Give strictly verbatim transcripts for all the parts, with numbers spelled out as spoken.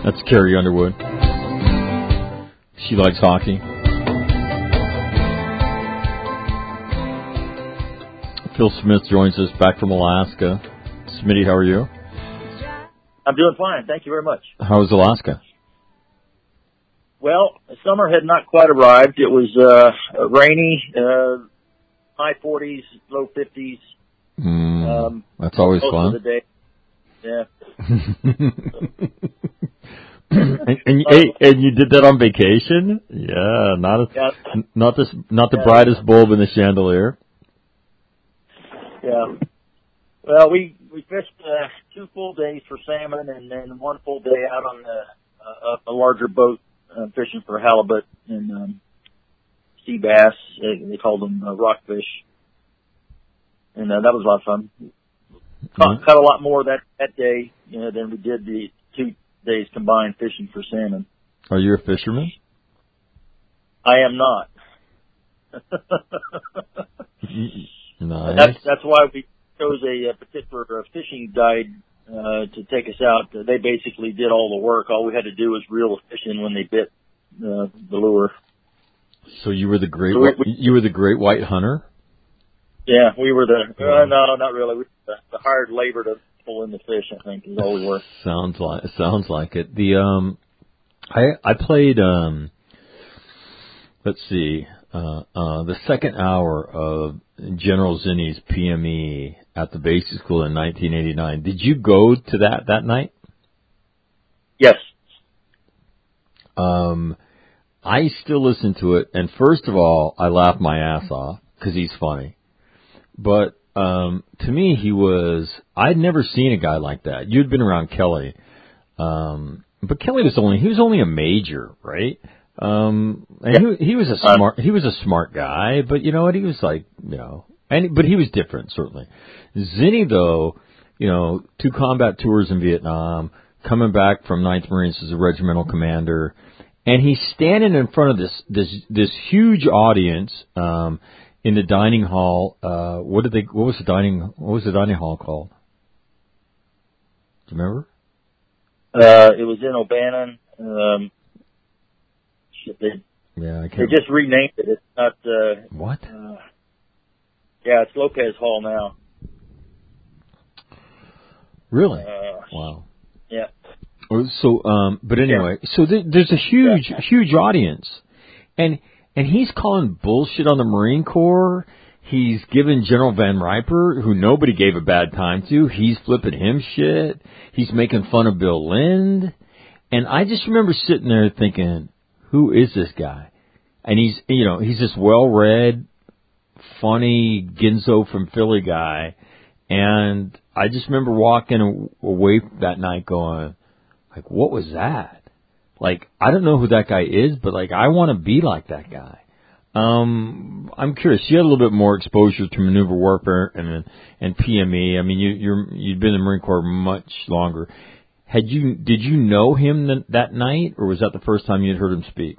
That's Carrie Underwood. She likes hockey. Phil Smith joins us back from Alaska. Smitty, how are you? I'm doing fine. Thank you very much. How is Alaska? Well, summer had not quite arrived. It was uh, rainy, uh, high forties, low fifties. Mm, um, that's always most fun. Of the day. Yeah. and, and, hey, and you did that on vacation? Yeah, not a, yeah. not this, not the yeah. brightest bulb in the chandelier. Yeah. Well, we we fished uh, two full days for salmon, and then one full day out on the, uh, a larger boat uh, fishing for halibut and um, sea bass. They, they called them uh, rockfish, and uh, that was a lot of fun. Caught, Mm-hmm. caught a lot more that that day, you know, than we did the two days combined fishing for salmon. Are you a fisherman? I am not. Nice. That's that's why we chose a, a particular uh, fishing guide uh, to take us out. They basically did all the work. All we had to do was reel the fish in when they bit uh, the lure. So you were the great So we, we, you were the great white hunter? Yeah, we were the Wow. uh, no, not really. We were the, the hired labor to pull in the fish. I think is all we were. Sounds like sounds like it. The um, I I played um, let's see, uh, uh, the second hour of General Zinni's P M E at the basic school in nineteen eighty-nine. Did you go to that that night? Yes. Um, I still listen to it, and first of all, I laugh my ass off because he's funny. But um, to me, he was. I'd never seen a guy like that. You'd been around Kelly, um, but Kelly was only he was only a major, right? Um, and Yeah. he he was a smart he was a smart guy, but you know what? He was like you know, and but he was different certainly. Zinni though, you know, two combat tours in Vietnam, coming back from ninth Marines as a regimental commander, and he's standing in front of this this this huge audience. Um, In the dining hall, uh, what did they? What was the dining? What was the dining hall called? Do you remember? Uh, it was in O'Bannon. Um, shit, they Yeah, I can't. they just renamed it. It's not. Uh, what? Uh, yeah, it's Lopez Hall now. Really? Uh, Wow. Yeah. So, um, but anyway, yeah. so th- there's a huge, yeah. huge audience, and. And he's calling bullshit on the Marine Corps. He's giving General Van Riper, who nobody gave a bad time to, he's flipping him shit. He's making fun of Bill Lind. And I just remember sitting there thinking, who is this guy? And he's, you know, he's this well-read, funny Ginzo from Philly guy. And I just remember walking away that night going, like, what was that? Like, I don't know who that guy is, but, like, I want to be like that guy. Um, I'm curious. You had a little bit more exposure to maneuver warfare and and P M E. I mean, you, you're, you'd been in the Marine Corps much longer. Had you Did you know him th- that night, or was that the first time you'd heard him speak?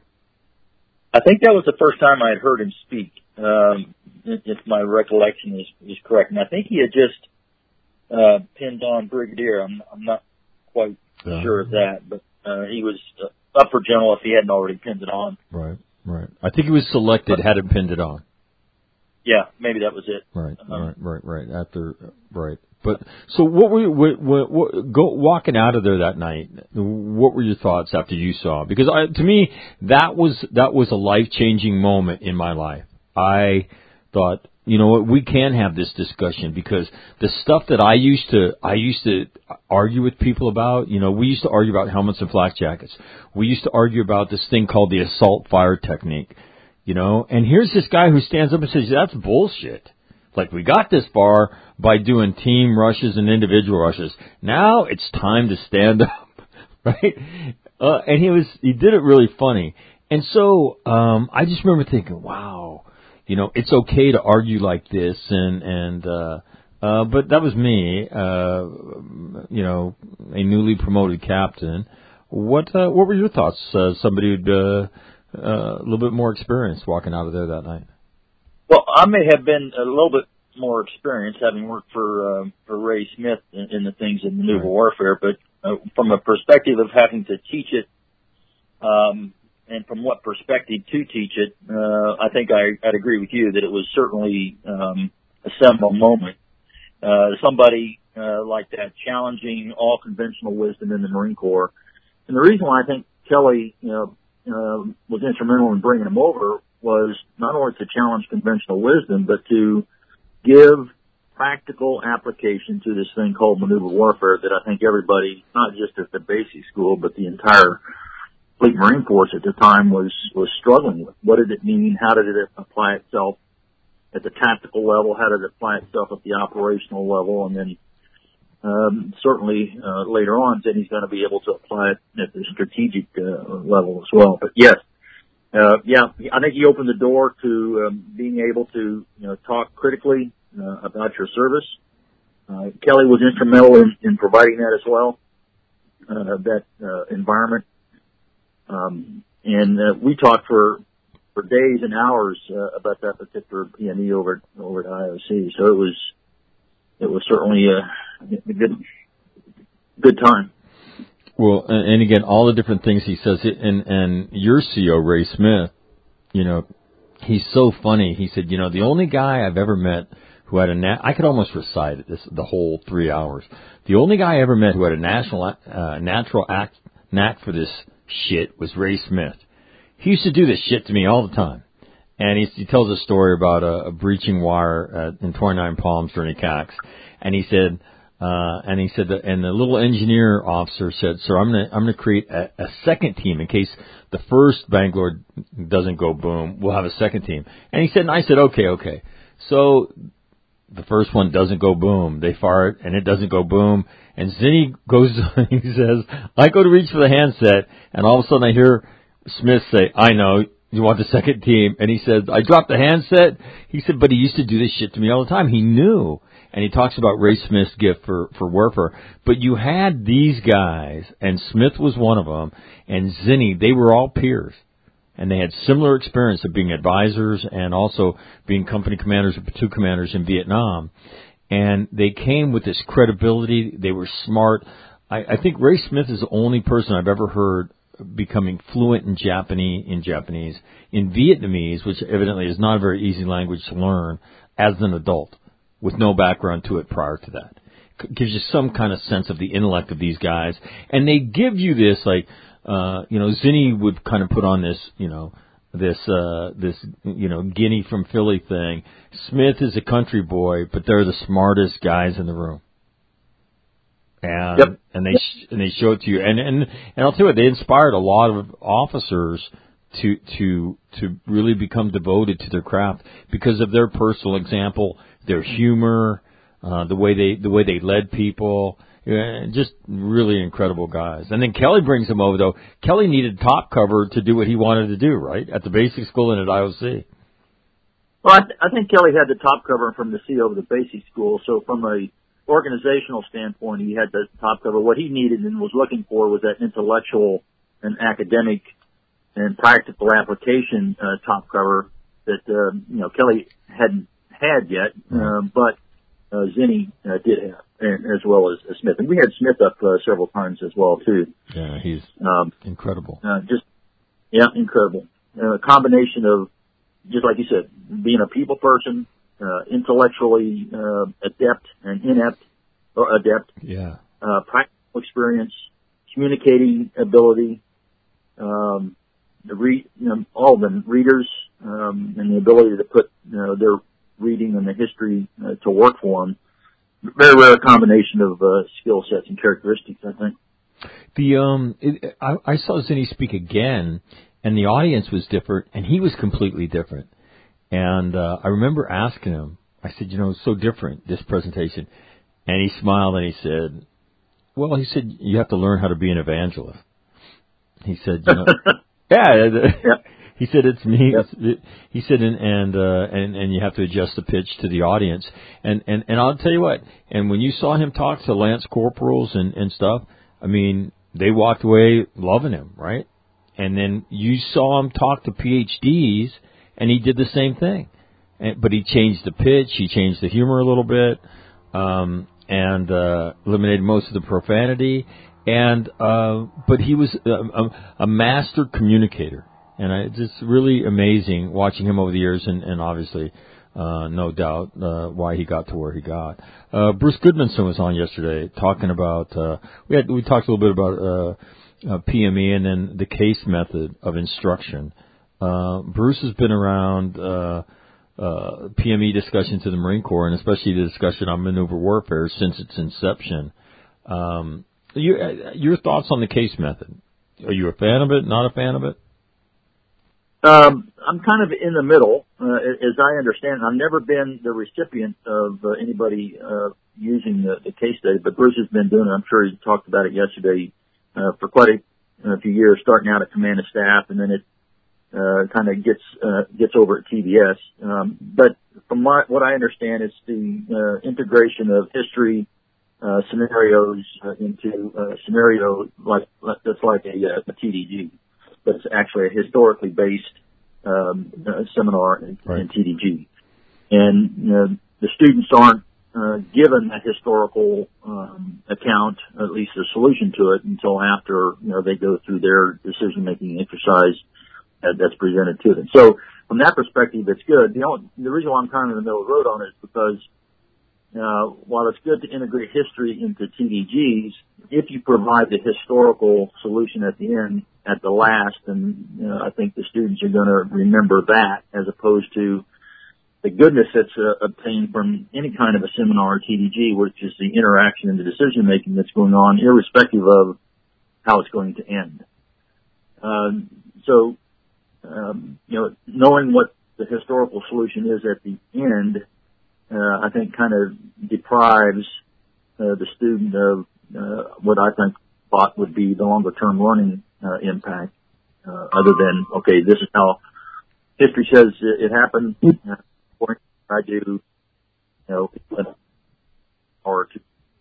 I think that was the first time I had heard him speak, um, if my recollection is, is correct. And I think he had just uh, pinned on Brigadier. I'm, I'm not quite uh, sure of that, but Uh, he was uh, up for general if he hadn't already pinned it on. Right, right. I think he was selected, hadn't pinned it on. Yeah, maybe that was it. Right, um, right, right, right. After, right. But so, what were you, what, what, what, go walking out of there that night? What were your thoughts after you saw? Because I, to me, that was that was a life changing moment in my life. I thought, you know what, we can have this discussion because the stuff that I used to, I used to argue with people about, you know, we used to argue about helmets and flak jackets. We used to argue about this thing called the assault fire technique, you know, and here's this guy who stands up and says, that's bullshit. Like, we got this far by doing team rushes and individual rushes. Now it's time to stand up, right? Uh, and he was, he did it really funny. And so, um, I just remember thinking, wow. You know, it's okay to argue like this, and and uh, uh, but that was me. Uh, you know, a newly promoted captain. What uh, what were your thoughts? Uh, somebody who'd uh, uh, a little bit more experienced walking out of there that night. Well, I may have been a little bit more experienced, having worked for uh, for Ray Smith in, in the things in maneuver right. warfare, but uh, from a perspective of having to teach it, um, and from what perspective to teach it, uh, I think I, I'd agree with you that it was certainly um, a seminal moment. Uh, somebody uh, like that challenging all conventional wisdom in the Marine Corps. And the reason why I think Kelly, you know, uh, was instrumental in bringing him over was not only to challenge conventional wisdom, but to give practical application to this thing called maneuver warfare that I think everybody, not just at the basic school, but the entire Fleet Marine Force at the time was, was struggling with. What did it mean? How did it apply itself at the tactical level? How did it apply itself at the operational level? And then, um, certainly, uh, later on, then he's going to be able to apply it at the strategic, uh, level as well. But yes, uh, yeah, I think he opened the door to, um, being able to, you know, talk critically, uh, about your service. Uh, Kelly was instrumental in, in providing that as well, uh, that, uh, environment. Um, and, uh, we talked for, for days and hours, uh, about that particular P M E over, over at I O C. So it was, it was certainly a, a good, good time. Well, and, and again, all the different things he says, and, and your C O, Ray Smith, you know, he's so funny. He said, you know, the only guy I've ever met who had a, na- I could almost recite it, this, the whole three hours. The only guy I ever met who had a national, uh, natural act, knack for this shit was Ray Smith. He used to do this shit to me all the time. And he, he tells a story about a, a breaching wire uh, in twenty-nine Palms during a C A X. And he said, uh, and he said, that, and the little engineer officer said, sir, I'm going to, I'm going to create a, a second team in case the first Bangalore doesn't go boom. We'll have a second team. And he said, and I said, okay, okay. So the first one doesn't go boom. They fire it and it doesn't go boom. And Zinni goes, he says, I go to reach for the handset and all of a sudden I hear Smith say, I know, you want the second team. And he said, I dropped the handset. He said, but he used to do this shit to me all the time. He knew. And he talks about Ray Smith's gift for, for warfare. But you had these guys, and Smith was one of them, and Zinni, they were all peers. And they had similar experience of being advisors and also being company commanders or platoon commanders in Vietnam. And they came with this credibility. They were smart. I, I think Ray Smith is the only person I've ever heard becoming fluent in Japanese, in Japanese, in Vietnamese, which evidently is not a very easy language to learn as an adult, with no background to it prior to that. It gives you some kind of sense of the intellect of these guys. And they give you this, like, uh, you know, Zinni would kind of put on this, you know, this, uh, this, you know, Guinea from Philly thing. Smith is a country boy, but they're the smartest guys in the room. And, yep. and they, sh- and they show it to you. And, and, and I'll tell you what, they inspired a lot of officers to, to, to really become devoted to their craft because of their personal example, their humor, uh, the way they, the way they led people. Yeah, just really incredible guys. And then Kelly brings him over, though. Kelly needed top cover to do what he wanted to do, right? At the basic school and at I O C. Well, I, th- I think Kelly had the top cover from the C O of the basic school. So from a organizational standpoint, he had the top cover. What he needed and was looking for was that intellectual and academic and practical application uh, top cover that, uh, you know, Kelly hadn't had yet, uh, but uh, Zinni uh, did have. And, as well as uh, Smith. And we had Smith up uh, several times as well, too. Yeah, he's um, incredible. Uh, just, yeah, incredible. Uh, a combination of, just like you said, being a people person, uh, intellectually uh, adept and inept, or adept. Yeah. Uh, practical experience, communicating ability, um, the read, you know, all of them, readers, um, and the ability to put, you know, their reading and the history uh, to work for them. Very rare combination of uh, skill sets and characteristics, I think. The um, it, I, I saw Zinni speak again, and the audience was different, and he was completely different. And uh, I remember asking him, I said, you know, it's so different, this presentation. And he smiled and he said, well, he said, you have to learn how to be an evangelist. He said, you know, yeah. yeah. He said it's me. Yep. It's, it, he said and and, uh, and and you have to adjust the pitch to the audience. And and and I'll tell you what. And when you saw him talk to Lance Corporals and and stuff, I mean, they walked away loving him, right? And then you saw him talk to P H Ds, and he did the same thing. And, but he changed the pitch. He changed the humor a little bit, um, and uh, eliminated most of the profanity. and uh, but he was a, a, a master communicator, and I, it's just really amazing watching him over the years, and, and obviously, uh, no doubt, uh, why he got to where he got. Uh, Bruce Goodmanson was on yesterday talking about uh, we had we talked a little bit about uh, uh, P M E and then the case method of instruction. Uh, Bruce has been around uh, uh, P M E discussions in the Marine Corps, and especially the discussion on maneuver warfare since its inception. Um, you, uh, your thoughts on the case method? Are you a fan of it? Not a fan of it? Um, I'm kind of in the middle, uh, as I understand. I've never been the recipient of uh, anybody uh, using the, the case study, but Bruce has been doing it. I'm sure he talked about it yesterday uh, for quite a, a few years, starting out at command of staff, and then it uh, kind of gets uh, gets over at T B S. Um, but from my, what I understand, it's the uh, integration of history uh, scenarios uh, into a scenario like that's like a, a T D G. But it's actually a historically based um, uh, seminar in, right. in T D G. And you know, the students aren't uh, given that historical um, account, at least a solution to it, until after you know they go through their decision-making exercise that, that's presented to them. So from that perspective, it's good. The, only, the reason why I'm kind of in the middle of the road on it is because Uh, while it's good to integrate history into T D Gs, if you provide the historical solution at the end, at the last, then you know, I think the students are going to remember that as opposed to the goodness that's uh, obtained from any kind of a seminar or T D G, which is the interaction and the decision making that's going on, irrespective of how it's going to end. Um, so, um, you know, knowing what the historical solution is at the end, Uh, I think kind of deprives uh, the student of uh, what I think thought would be the longer term learning uh, impact, uh, other than, okay, this is how history says it, it happened, uh, I do, you know, or to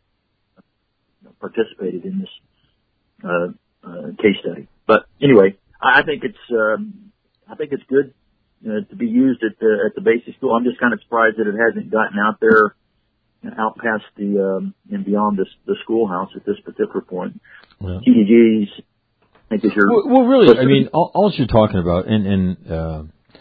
you know, participated in this uh, uh, case study. But anyway, I, I think it's um, I think it's good Uh, to be used at the at the basic school. I'm just kind of surprised that it hasn't gotten out there, out past the um, and beyond this the schoolhouse at this particular point. Yeah. T D Gs, I think is your well, well really. I mean, all, all you're talking about, and and uh,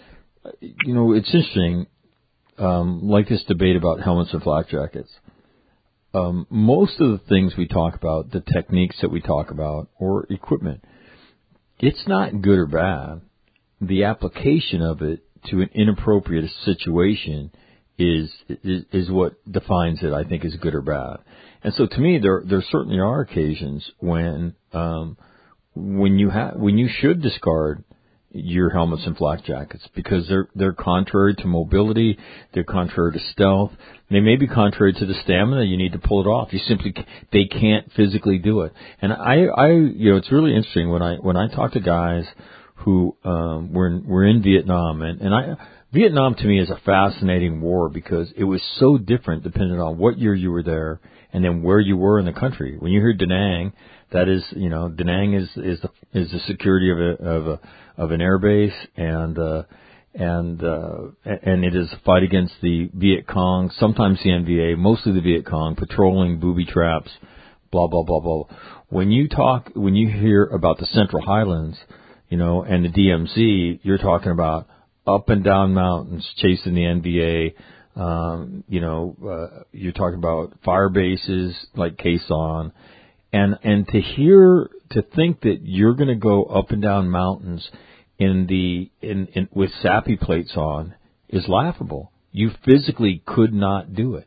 you know, it's interesting. Um, like this debate about helmets and flak jackets. Um, most of the things we talk about, the techniques that we talk about, or equipment, it's not good or bad. The application of it to an inappropriate situation is, is is what defines it, I think, is good or bad. And so, to me, there there certainly are occasions when um, when you have when you should discard your helmets and flak jackets because they're they're contrary to mobility, they're contrary to stealth, they may be contrary to the stamina. You need to pull it off. You simply they can't physically do it. And I I you know it's really interesting when I when I talk to guys who um, were in, were in Vietnam, and, and I Vietnam to me is a fascinating war because it was so different depending on what year you were there and then where you were in the country. When you hear Da Nang, that is, you know, Da Nang is is the is the security of a of a of an air base, and uh, and uh, and it is a fight against the Viet Cong, sometimes the N V A, mostly the Viet Cong, patrolling booby traps, blah blah blah blah. When you talk, when you hear about the Central Highlands, you know, and the D M Z, you're talking about up and down mountains chasing the N V A. Um, you know, uh, you're talking about fire bases like Khe Sanh, and and to hear, to think that you're going to go up and down mountains in the in, in with S A P I plates on is laughable. You physically could not do it.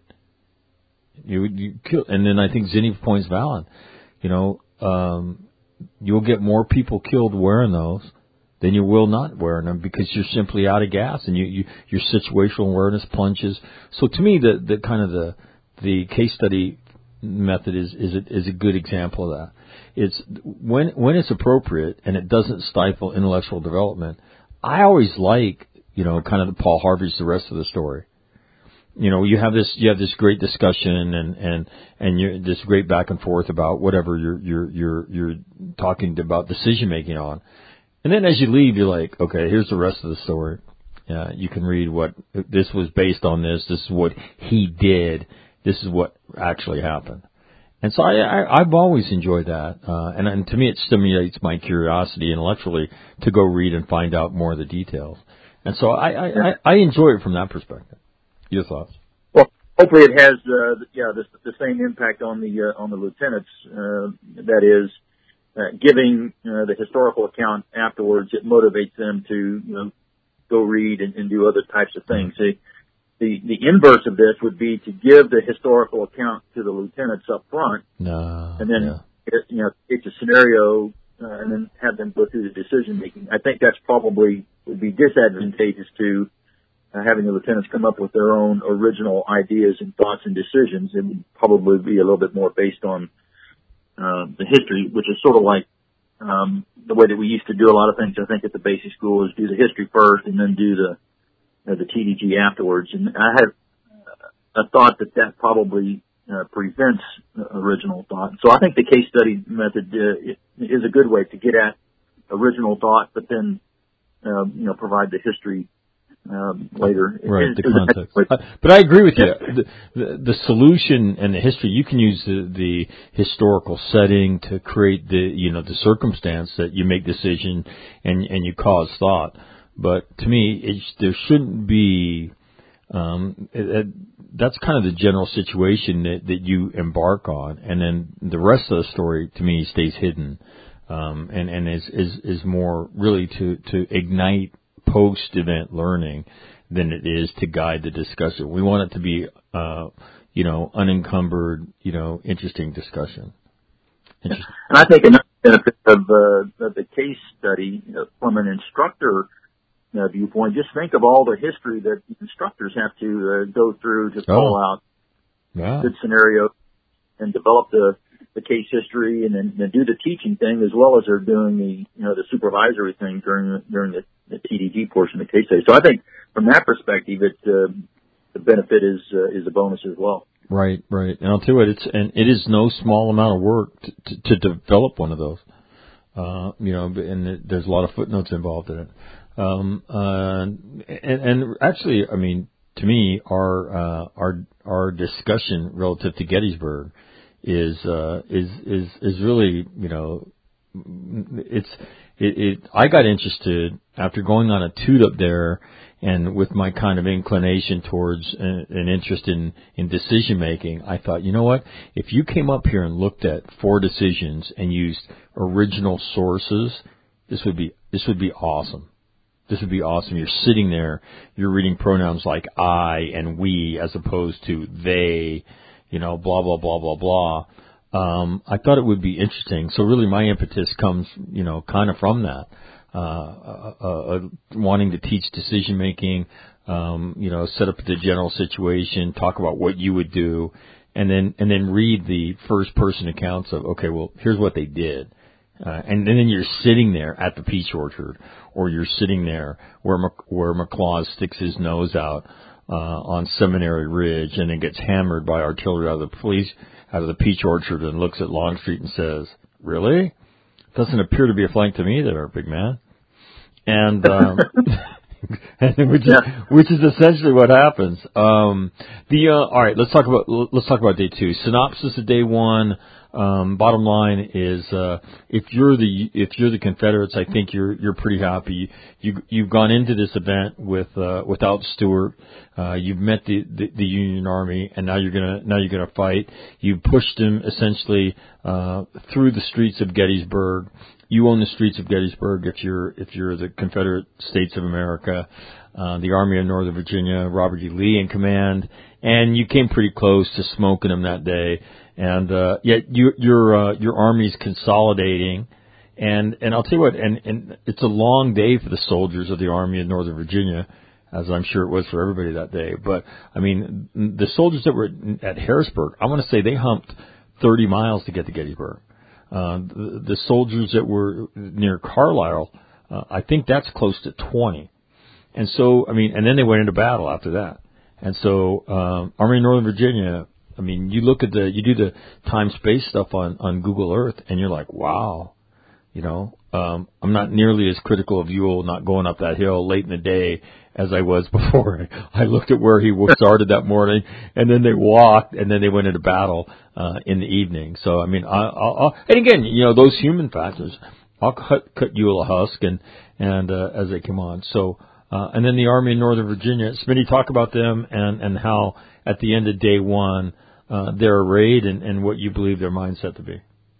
You you kill, and then I think Zinni points valid. You know. Um, You'll get more people killed wearing those than you will not wearing them because you're simply out of gas and you, you your situational awareness plunges. So to me, the, the kind of the the case study method is is a, is a good example of that. It's when when it's appropriate and it doesn't stifle intellectual development. I always like you know kind of the Paul Harvey's the rest of the story. You know, you have this, you have this great discussion and, and, and you're, this great back and forth about whatever you're, you're, you're, you're talking about decision making on. And then as you leave, you're like, okay, here's the rest of the story. Uh, you can read what, this was based on this, this is what he did, this is what actually happened. And so I, I, I've always enjoyed that. Uh, and, and to me, it stimulates my curiosity intellectually to go read and find out more of the details. And so I, I, I, I enjoy it from that perspective. Your thoughts? Well, hopefully it has, uh, yeah, the, the same impact on the, uh, on the lieutenants, uh, that is, uh, giving, uh, the historical account afterwards. It motivates them to, you know, go read and, and do other types of things. Mm-hmm. See, The, the inverse of this would be to give the historical account to the lieutenants up front, no, and then yeah. you know it's a scenario, uh, and then have them go through the decision making. I think that's probably would be disadvantageous to uh, having the lieutenants come up with their own original ideas and thoughts and decisions. It would probably be a little bit more based on uh, the history, which is sort of like um, the way that we used to do a lot of things. I think at the basic school is do the history first and then do the Uh, the T D G afterwards, and I have uh, a thought that that probably uh, prevents uh, original thought. So I think the case study method uh, is a good way to get at original thought, but then uh, you know provide the history um, later. Right, it, the context. Uh, but I agree with you. The, the, the solution and the history, you can use the, the historical setting to create the you know the circumstance that you make decision and and you cause thought. But to me, it, there shouldn't be. Um, it, it, that's kind of the general situation that, that you embark on, and then the rest of the story, to me, stays hidden, um, and and is, is is more really to to ignite post-event learning than it is to guide the discussion. We want it to be, uh, you know, unencumbered, you know, interesting discussion. Interesting. And I think another benefit of, uh, of the case study, you know, from an instructor Uh, viewpoint, just think of all the history that instructors have to uh, go through to call oh. out yeah. good scenario and develop the, the case history and then and do the teaching thing as well as they're doing the you know the supervisory thing during during the, the T D G portion of the case study. So I think from that perspective, it uh, the benefit is uh, is a bonus as well. Right, right. And I'll tell you what, it's and it is no small amount of work to, to, to develop one of those. Uh, you know, and it, there's a lot of footnotes involved in it. Um, uh, and, and actually, I mean, to me, our, uh, our, our discussion relative to Gettysburg is, uh, is, is, is really, you know, it's, it, it, I got interested after going on a toot up there and with my kind of inclination towards an, an interest in, in decision making. I thought, you know what, if you came up here and looked at four decisions and used original sources, this would be, this would be awesome. This would be awesome. You're sitting there, you're reading pronouns like I and we as opposed to they, you know, blah, blah, blah, blah, blah. Um, I thought it would be interesting. So really my impetus comes, you know, kind of from that, uh, uh, uh wanting to teach decision making, um, you know, set up the general situation, talk about what you would do, and then, and then read the first person accounts of, okay, well, here's what they did. Uh, and, and then you're sitting there at the peach orchard, or you're sitting there where Mc, where McLaws sticks his nose out uh, on Seminary Ridge, and then gets hammered by artillery out of the police out of the peach orchard, and looks at Longstreet and says, "Really? Doesn't appear to be a flank to me, there, big man." And um, which is Yeah. which is essentially what happens. Um, the uh, all right, let's talk about let's talk about day two. Synopsis of day one. Um, bottom line is, uh, if you're the, if you're the Confederates, I think you're, you're pretty happy. You, you've gone into this event with, uh, without Stuart. Uh, you've met the, the, the Union Army, and now you're gonna, now you're gonna fight. You pushed them essentially, uh, through the streets of Gettysburg. You own the streets of Gettysburg if you're, if you're the Confederate States of America. Uh, the Army of Northern Virginia, Robert E. Lee in command, and you came pretty close to smoking them that day. And, uh, yet you, your, uh, your army's consolidating. And, and I'll tell you what, and, and it's a long day for the soldiers of the Army of Northern Virginia, as I'm sure it was for everybody that day. But, I mean, the soldiers that were at Harrisburg, I want to say they humped thirty miles to get to Gettysburg. Uh, the, the soldiers that were near Carlisle, uh, I think that's close to twenty. And so, I mean, and then they went into battle after that. And so, um, Army of Northern Virginia, I mean, you look at the, you do the time-space stuff on, on Google Earth, and you're like, wow, you know, um, I'm not nearly as critical of Ewell not going up that hill late in the day as I was before. I looked at where he started that morning, and then they walked, and then they went into battle uh, in the evening. So, I mean, I, I'll, I'll, and again, you know, those human factors, I'll cut, cut Ewell a husk and, and uh, as they come on. So, uh, and then the Army in Northern Virginia. Smitty, talk about them and, and how at the end of day one, uh, they're arrayed and, and what you believe their mindset to be.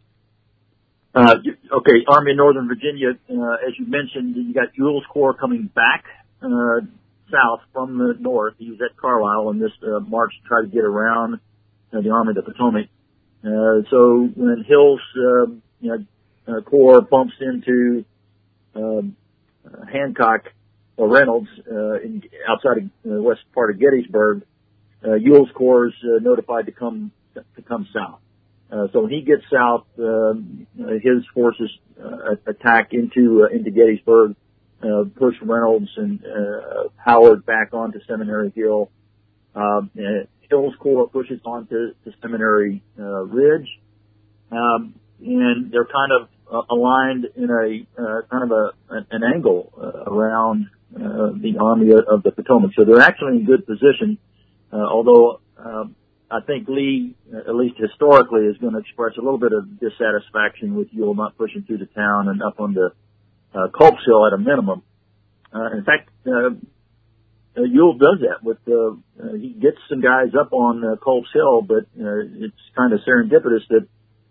Uh, okay, Army of Northern Virginia, uh, as you mentioned, you got Ewell's Corps coming back uh, south from the north. He was at Carlisle on this uh, march to try to get around uh, the Army of the Potomac. Uh, so when Hill's uh, you know, uh, Corps bumps into uh, Hancock or Reynolds uh, in, outside of the uh, west part of Gettysburg, uh, Ewell's Corps is uh, notified to come to come south. Uh, so when he gets south, uh, his forces uh, attack into uh, into Gettysburg, uh, push Reynolds and uh, Howard back onto Seminary Hill. Uh, Hill's Corps pushes on to, to Seminary uh, Ridge, um, and they're kind of uh, aligned in a uh, kind of a an angle uh, around uh, the Army of the Potomac. So they're actually in good position, uh, although. Uh, I think Lee, at least historically, is going to express a little bit of dissatisfaction with Ewell not pushing through the town and up on the uh, Culp's Hill at a minimum. Uh, in fact, uh, uh, Ewell does that. With uh, uh, he gets some guys up on uh, Culp's Hill, but uh, it's kind of serendipitous that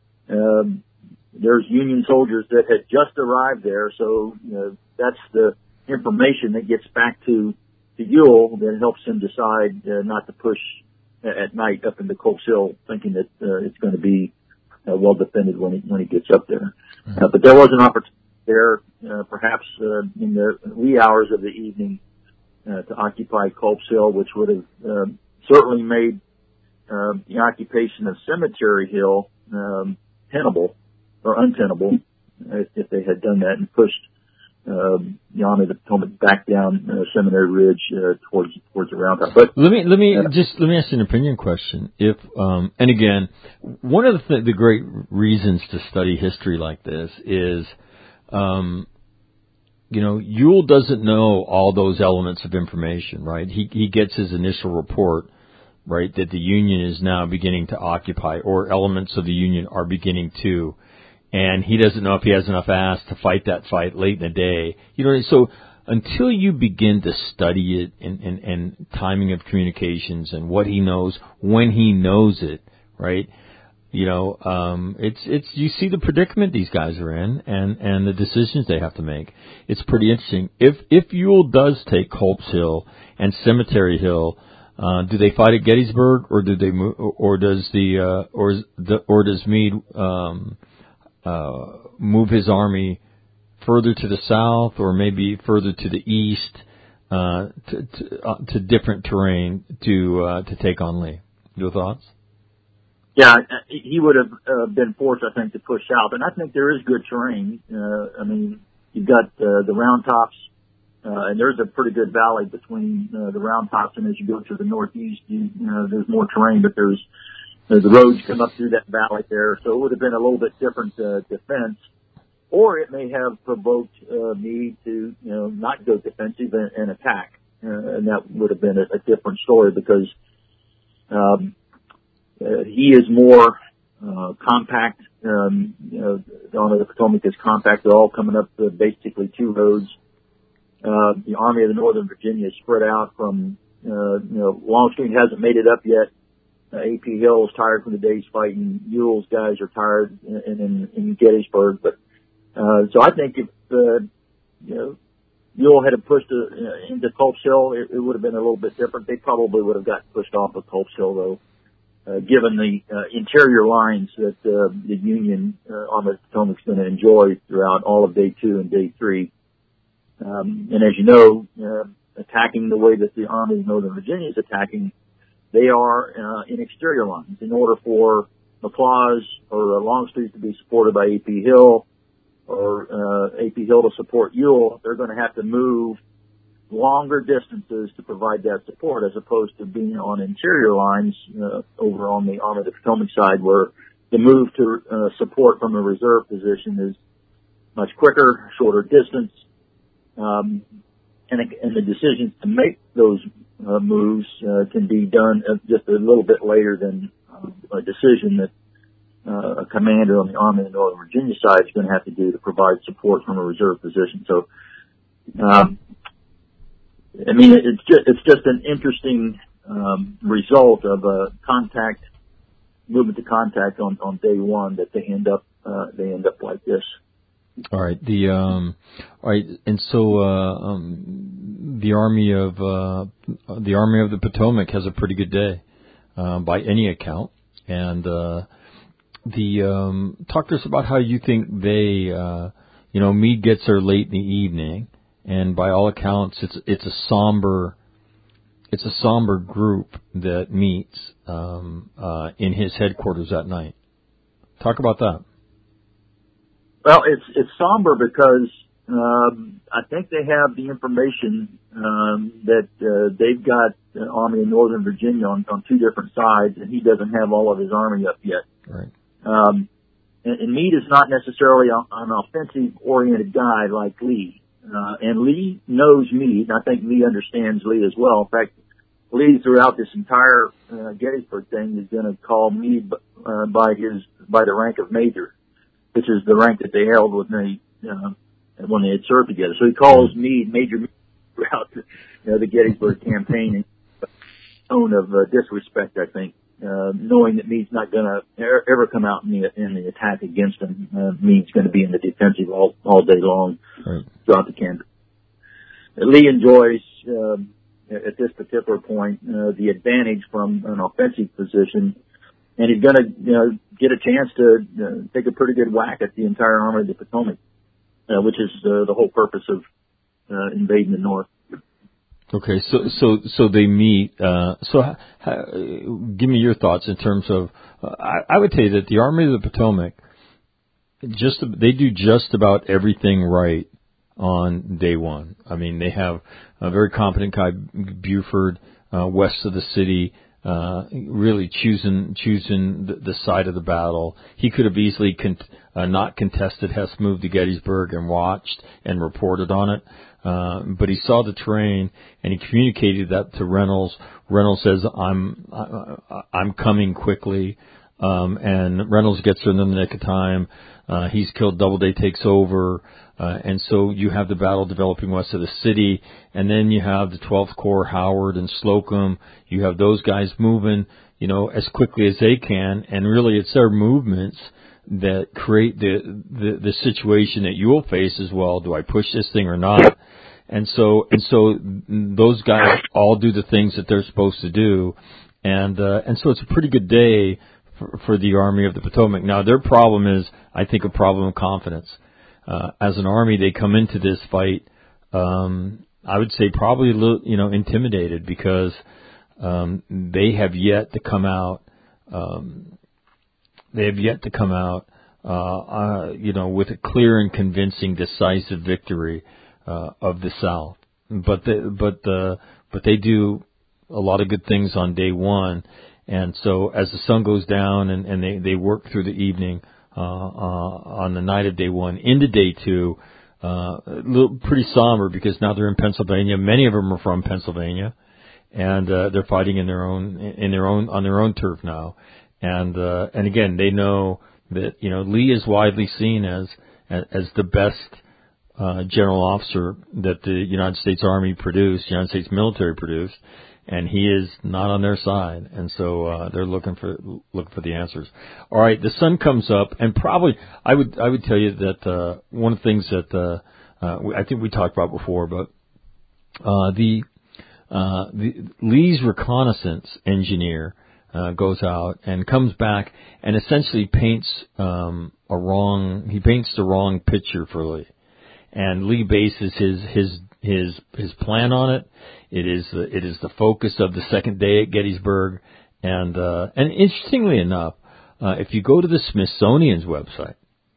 um, there's Union soldiers that had just arrived there. So uh, that's the information that gets back to to Ewell that helps him decide uh, not to push at night up into Culp's Hill, thinking that uh, it's going to be uh, well defended when he when he gets up there. Uh, but there was an opportunity there, uh, perhaps uh, in the wee hours of the evening, uh, to occupy Culp's Hill, which would have uh, certainly made uh, the occupation of Cemetery Hill um, tenable or untenable if, if they had done that and pushed Um, the Army of the Potomac back down uh, Seminary Ridge uh, towards towards the Round Top. But let me let me uh, just let me ask you an opinion question. If um, and again, one of the th- the great reasons to study history like this is, um, you know, Ewell doesn't know all those elements of information, right? He he gets his initial report, right, that the Union is now beginning to occupy, or elements of the Union are beginning to. And he doesn't know if he has enough ass to fight that fight late in the day. You know, so until you begin to study it and, and, and timing of communications and what he knows when he knows it, right? You know, um, it's it's you see the predicament these guys are in and, and the decisions they have to make. It's pretty interesting. If if Ewell does take Culp's Hill and Cemetery Hill, uh, do they fight at Gettysburg or do they move, or does the uh, or is the or does Meade um, Uh, move his army further to the south or maybe further to the east uh, to to, uh, to different terrain to uh, to take on Lee? Your thoughts? Yeah, he would have uh, been forced, I think, to push south, and I think there is good terrain. Uh, I mean, you've got uh, the Round Tops, uh, and there's a pretty good valley between uh, the Round Tops, and as you go to the northeast, you, you know, there's more terrain, but there's Uh, the roads come up through that valley there, so it would have been a little bit different uh, defense. Or it may have provoked uh, me to, you know, not go defensive and, and attack, uh, and that would have been a, a different story because um, uh, he is more uh, compact. Um, you know, the Army of the Potomac is compact. They're all coming up uh, basically two roads. Uh, the Army of the Northern Virginia is spread out from, uh, you know, Longstreet hasn't made it up yet. Uh, A P Hill is tired from the day's fighting. Ewell's guys are tired in, in, in Gettysburg. But, uh, so I think if, uh, you know, Ewell had pushed uh, into Culp's Hill, it, it would have been a little bit different. They probably would have gotten pushed off of Culp's Hill, though, uh, given the uh, interior lines that uh, the Union uh, Army of the Potomac is going to enjoy throughout all of day two and day three. Um, and as you know, uh, attacking the way that the Army of Northern Virginia is attacking, they are uh, in exterior lines. In order for McLaws or uh, Longstreet to be supported by A P Hill or uh, A P Hill to support Ewell, they're going to have to move longer distances to provide that support as opposed to being on interior lines uh, over on the Army of the Potomac side where the move to uh, support from a reserve position is much quicker, shorter distance. Um, and, and the decisions to make those uh, moves uh, can be done just a little bit later than uh, a decision that uh, a commander on the Army of Northern Virginia side is going to have to do to provide support from a reserve position. So, um, I mean, it's just, it's just an interesting um, result of a contact, movement to contact on, on day one that they end up uh, they end up like this. All right. The um, all right, and so uh, um, the Army of uh, the Army of the Potomac has a pretty good day uh, by any account, and uh, the um, talk to us about how you think they, uh, you know, Meade gets there late in the evening, and by all accounts, it's it's a somber, it's a somber group that meets um, uh, in his headquarters that night. Talk about that. Well, it's it's somber because um, I think they have the information um, that uh, they've got the Army of Northern Virginia on, on two different sides, and he doesn't have all of his army up yet. Right. Um, and, and Meade is not necessarily a, an offensive-oriented guy like Lee, uh, and Lee knows Meade, and I think Lee understands Lee as well. In fact, Lee throughout this entire uh, Gettysburg thing is going to call Meade uh, by his by the rank of major, which is the rank that they held when they uh, when they had served together. So he calls Meade Major Meade throughout the, you know, the Gettysburg campaign, in a tone of uh, disrespect, I think, uh, knowing that Meade's not going to ever come out in the in the attack against him. Uh, Meade's going to be in the defensive all all day long right. throughout the campaign. Lee enjoys um, at this particular point uh, the advantage from an offensive position. And he's going to, you know, get a chance to uh, take a pretty good whack at the entire Army of the Potomac, uh, which is uh, the whole purpose of uh, invading the North. Okay, so so so they meet. Uh, so, ha, give me your thoughts in terms of. Uh, I, I would say that the Army of the Potomac, just they do just about everything right on day one. I mean, they have a very competent guy, Buford, uh, west of the city. Uh, really choosing choosing the, the side of the battle. He could have easily con- uh, not contested Hess move to Gettysburg and watched and reported on it. Uh, but he saw the terrain and he communicated that to Reynolds. Reynolds says, "I'm I, I'm coming quickly," um, and Reynolds gets there in the nick of time. Uh, he's killed. Doubleday takes over. Uh, and so you have the battle developing west of the city, and then you have the twelfth Corps, Howard and Slocum. You have those guys moving, you know, as quickly as they can, and really it's their movements that create the, the, the situation that you'll face as well. Do I push this thing or not? And so, and so those guys all do the things that they're supposed to do, and uh, and so it's a pretty good day for, for the Army of the Potomac. Now their problem is, I think, a problem of confidence. Uh, as an army, they come into this fight, um, I would say probably a little, you know, intimidated because um, they have yet to come out. Um, they have yet to come out, uh, uh, you know, with a clear and convincing, decisive victory uh, of the South. But they, but the, but they do a lot of good things on day one, and so as the sun goes down and, and they, they work through the evening. Uh, uh, on the night of day one into day two, uh, a little pretty somber because now they're in Pennsylvania. Many of them are from Pennsylvania, and uh, they're fighting in their own in their own on their own turf now. And uh, and again, they know that you know Lee is widely seen as as the best uh, general officer that the United States Army produced, United States military produced. And he is not on their side, and so uh, they're looking for looking for the answers. All right, the sun comes up, and probably I would I would tell you that uh, one of the things that uh, uh, I think we talked about before, but uh, the uh, the Lee's reconnaissance engineer uh, goes out and comes back and essentially paints um, a wrong he paints the wrong picture for Lee, and Lee bases his his his his plan on it. It is the, it is the focus of the second day at Gettysburg, and uh, and interestingly enough, uh, if you go to the Smithsonian's website,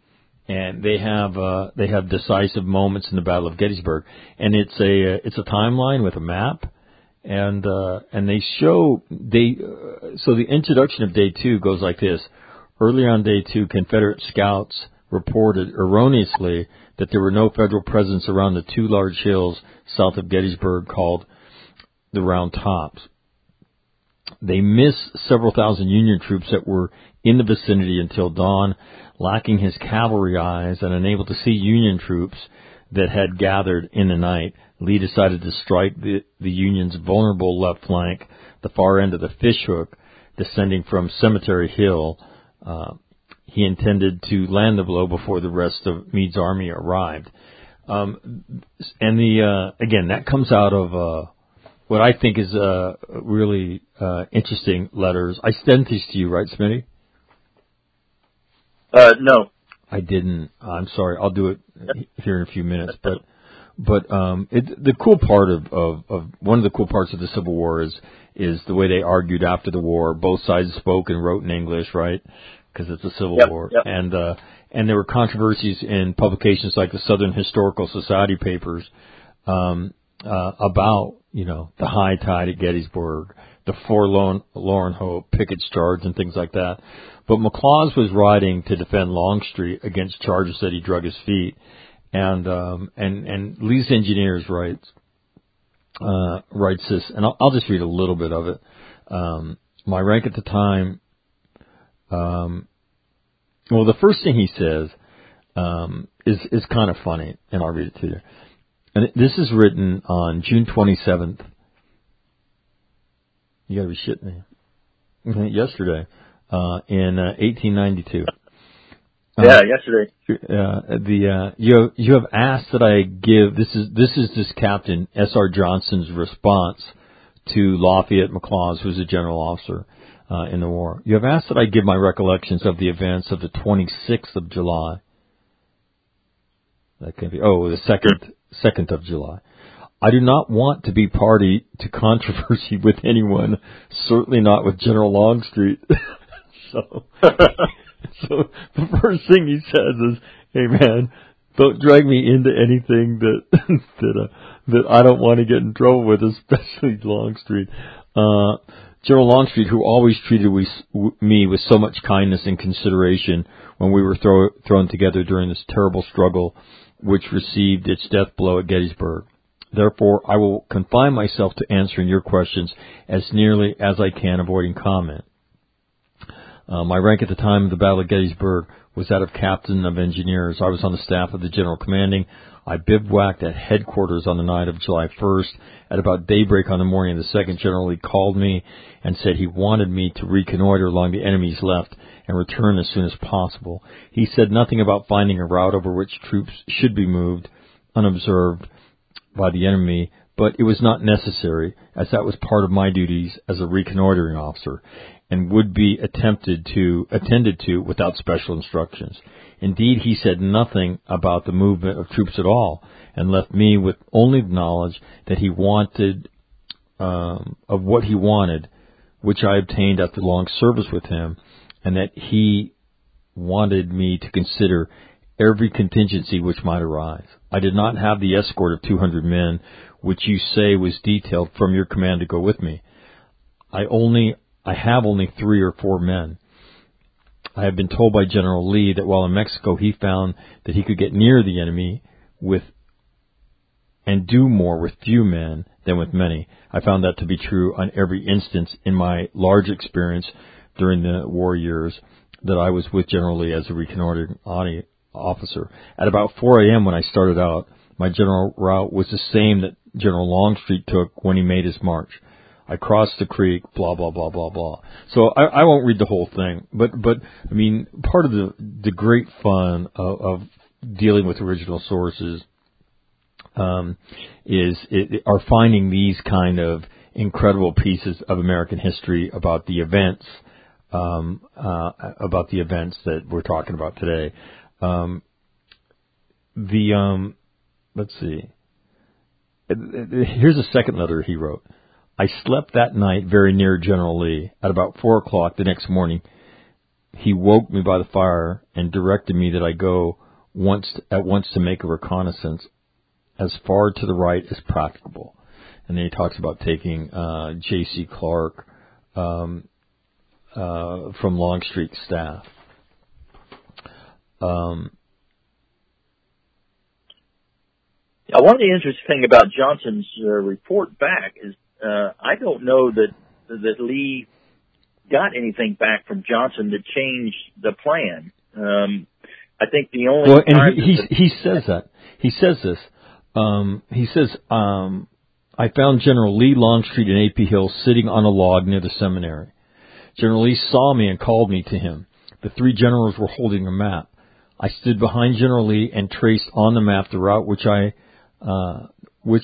and they have uh, they have decisive moments in the Battle of Gettysburg, and it's a uh, it's a timeline with a map, and uh, and they show they uh, so the introduction of day two goes like this: early on day two, Confederate scouts reported erroneously that there were no federal presence around the two large hills south of Gettysburg called the Round Tops. They missed several thousand Union troops that were in the vicinity until dawn. Lacking his cavalry eyes and unable to see Union troops that had gathered in the night, Lee decided to strike the, the Union's vulnerable left flank, the far end of the Fishhook, descending from Cemetery Hill. Uh, he intended to land the blow before the rest of Meade's army arrived. Um, and the uh, again, that comes out of uh, what I think is uh, really uh, interesting letters. I sent these to you, right, Smitty? Uh, no. I didn't. I'm sorry. I'll do it here in a few minutes. But but um, it, the cool part of, of, of one of the cool parts of the Civil War is is the way they argued after the war. Both sides spoke and wrote in English, right? Because it's a Civil yep, War, yep. and uh, and there were controversies in publications like the Southern Historical Society papers um, uh, about you know the high tide at Gettysburg, the forlorn Lauren Hope, Pickett's charge, and things like that. But McLaws was riding to defend Longstreet against charges that he drug his feet, and um, and and Lee's Engineers writes uh, writes this, and I'll, I'll just read a little bit of it. Um, my rank at the time. Um, well, the first thing he says um, is is kind of funny, and I'll read it to you. And it, this is written on June twenty-seventh. You got to be shitting me. Yesterday. Uh, in uh, eighteen ninety-two. Yeah, uh, yesterday. Uh, the uh, you have, you have asked that I give this is this is this Captain S R Johnson's response to Lafayette McLaws, who's a general officer uh, in the war. You have asked that I give my recollections of the events of the twenty-sixth of July. That can be oh the second second of July. I do not want to be party to controversy with anyone, certainly not with General Longstreet. So, so the first thing he says is, "Hey man, don't drag me into anything that that uh, that I don't want to get in trouble with, especially Longstreet." Uh, General Longstreet, who always treated we, me with so much kindness and consideration when we were throw, thrown together during this terrible struggle, which received its death blow at Gettysburg. Therefore, I will confine myself to answering your questions as nearly as I can, avoiding comment. Uh, my rank at the time of the Battle of Gettysburg was that of Captain of Engineers. I was on the staff of the General Commanding. I bivouacked at headquarters on the night of July first. At about daybreak on the morning of the second, General Lee called me and said he wanted me to reconnoiter along the enemy's left and return as soon as possible. He said nothing about finding a route over which troops should be moved unobserved by the enemy, but it was not necessary, as that was part of my duties as a reconnoitering officer, and would be attempted to attended to without special instructions. Indeed, he said nothing about the movement of troops at all, and left me with only the knowledge that he wanted um, of what he wanted, which I obtained after long service with him, and that he wanted me to consider every contingency which might arise. I did not have the escort of two hundred men, which you say was detailed from your command to go with me. I only, I have only three or four men. I have been told by General Lee that while in Mexico he found that he could get near the enemy with and do more with few men than with many. I found that to be true on every instance in my large experience during the war years that I was with General Lee as a reconnoitering officer. At about four a.m. when I started out, my general route was the same that General Longstreet took when he made his march. I crossed the creek, blah, blah, blah, blah, blah. So I, I won't read the whole thing, but, but, I mean, part of the, the great fun of, of dealing with original sources, um, is, it, are finding these kind of incredible pieces of American history about the events, um, uh, about the events that we're talking about today. Um, the, um, let's see. Here's a second letter he wrote. I slept that night very near General Lee. At about four o'clock the next morning, he woke me by the fire and directed me that I go once to, at once to make a reconnaissance as far to the right as practicable. And then he talks about taking uh, J C Clark um, uh, from Longstreet's staff. Um, Now, one of the interesting thing about Johnson's uh, report back is uh, I don't know that that Lee got anything back from Johnson to change the plan. Um, I think the only well, time and he that he, he says that he says this. Um, he says, um, "I found General Lee Longstreet in A P Hill sitting on a log near the seminary. General Lee saw me and called me to him. The three generals were holding a map. I stood behind General Lee and traced on the map the route which I uh, which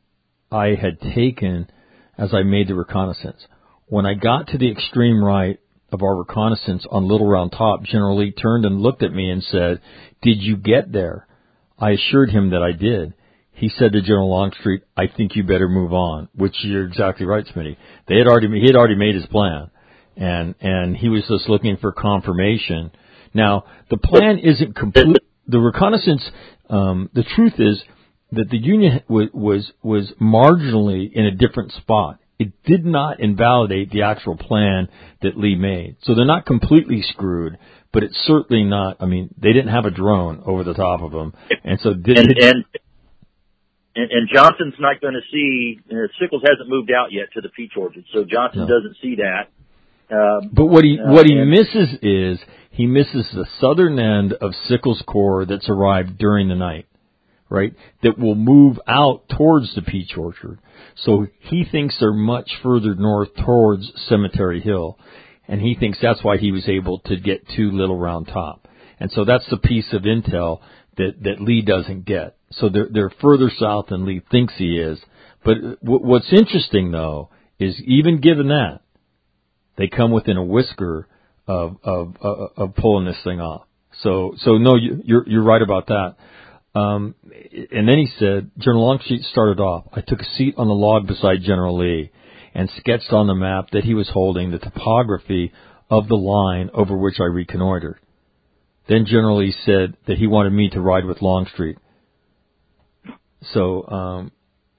I had taken as I made the reconnaissance. When I got to the extreme right of our reconnaissance on Little Round Top, General Lee turned and looked at me and said, 'Did you get there?' I assured him that I did. He said to General Longstreet, 'I think you better move on,' which you're exactly right, Smitty. They had already he had already made his plan, and and he was just looking for confirmation. Now the plan isn't complete. The reconnaissance. Um, the truth is that the Union was was was marginally in a different spot. It did not invalidate the actual plan that Lee made. So they're not completely screwed, but it's certainly not. I mean, they didn't have a drone over the top of them, and so did. And, and, and, and Johnson's not going to see. Uh, Sickles hasn't moved out yet to the Peach Orchard, so Johnson No. doesn't see that. Um, but what he uh, what he and, misses is he misses the southern end of Sickles' Corps that's arrived during the night, right? That will move out towards the Peach Orchard. So he thinks they're much further north towards Cemetery Hill, and he thinks that's why he was able to get to Little Round Top. And so that's the piece of intel that, that Lee doesn't get. So they're, they're further south than Lee thinks he is. But w- what's interesting, though, is even given that, they come within a whisker of, of, of, of pulling this thing off. So, so no, you, you're, you're right about that. Um, and then he said, General Longstreet started off, I took a seat on the log beside General Lee and sketched on the map that he was holding the topography of the line over which I reconnoitered. Then General Lee said that he wanted me to ride with Longstreet. So, um,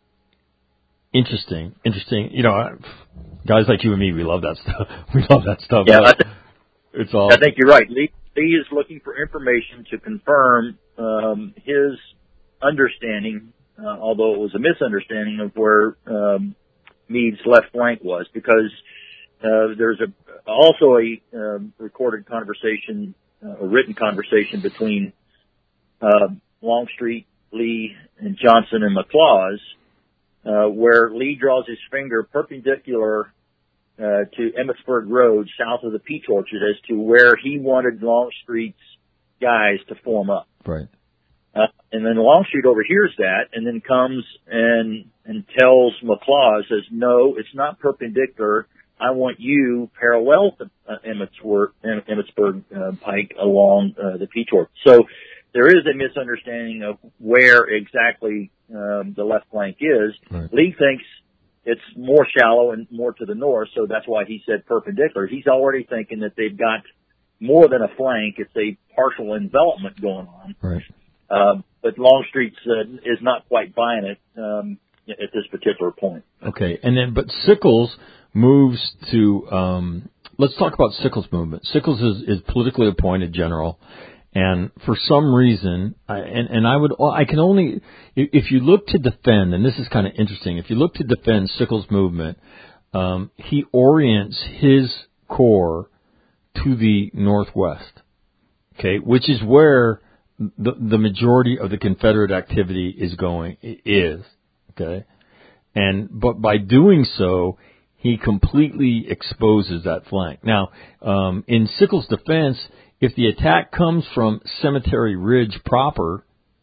interesting, interesting. You know, guys like you and me, we love that stuff. We love that stuff. Yeah, I, th- it's all. I think you're right. Lee, Lee is looking for information to confirm um, his understanding, uh, although it was a misunderstanding of where um, Meade's left flank was, because uh, there's a also a um, recorded conversation, uh, a written conversation between uh, Longstreet, Lee, and Johnson and McLaws, uh, where Lee draws his finger perpendicular uh, to Emmitsburg Road, south of the Peach Orchard, as to where he wanted Longstreet's guys to form up. Right. Uh, and then Longstreet overhears that and then comes and and tells McLaws, says, no, it's not perpendicular. I want you parallel to uh, Emmitsburg, Emmitsburg uh, Pike along uh, the Peach Orchard. So there is a misunderstanding of where exactly um, the left flank is. Right. Lee thinks it's more shallow and more to the north, so that's why he said perpendicular. He's already thinking that they've got more than a flank. It's a partial envelopment going on. Right. Um, but Longstreet uh, is not quite buying it um, at this particular point. Okay, and then but Sickles moves to. Um, let's talk about Sickles' movement. Sickles is, is politically appointed general, and for some reason, I, and and I would I can only if you look to defend, and this is kind of interesting. If you look to defend Sickles' movement, um, he orients his corps to the northwest. Okay, which is where the the majority of the Confederate activity is going is okay, and but by doing so, he completely exposes that flank. Now, um, in Sickles' defense, if the attack comes from Cemetery Ridge proper,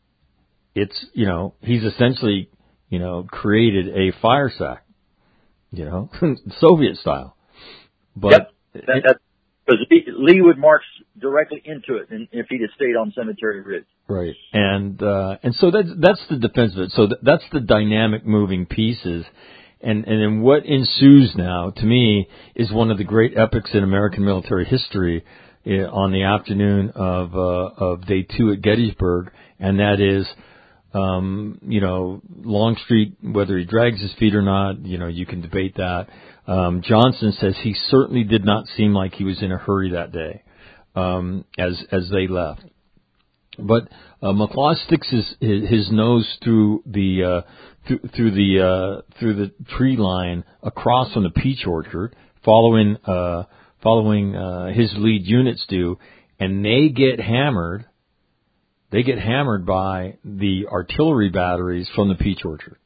it's you know he's essentially you know created a fire sack, you know Soviet style. But yep, that, that, because Lee would march directly into it if he'd have stayed on Cemetery Ridge. Right, and uh, and so that's that's the defense of it. So th- that's the dynamic moving pieces, and and then what ensues now to me is one of the great epics in American military history uh, on the afternoon of uh, of day two at Gettysburg, and that is. Um, you know, Longstreet, whether he drags his feet or not, you know, you can debate that. Um, Johnson says he certainly did not seem like he was in a hurry that day, um, as, as they left. But uh, McLaws sticks his, his his nose through the uh, through, through the uh, through the tree line across from the peach orchard, following uh, following uh, his lead units do, and they get hammered. They get hammered by the artillery batteries from the peach orchard.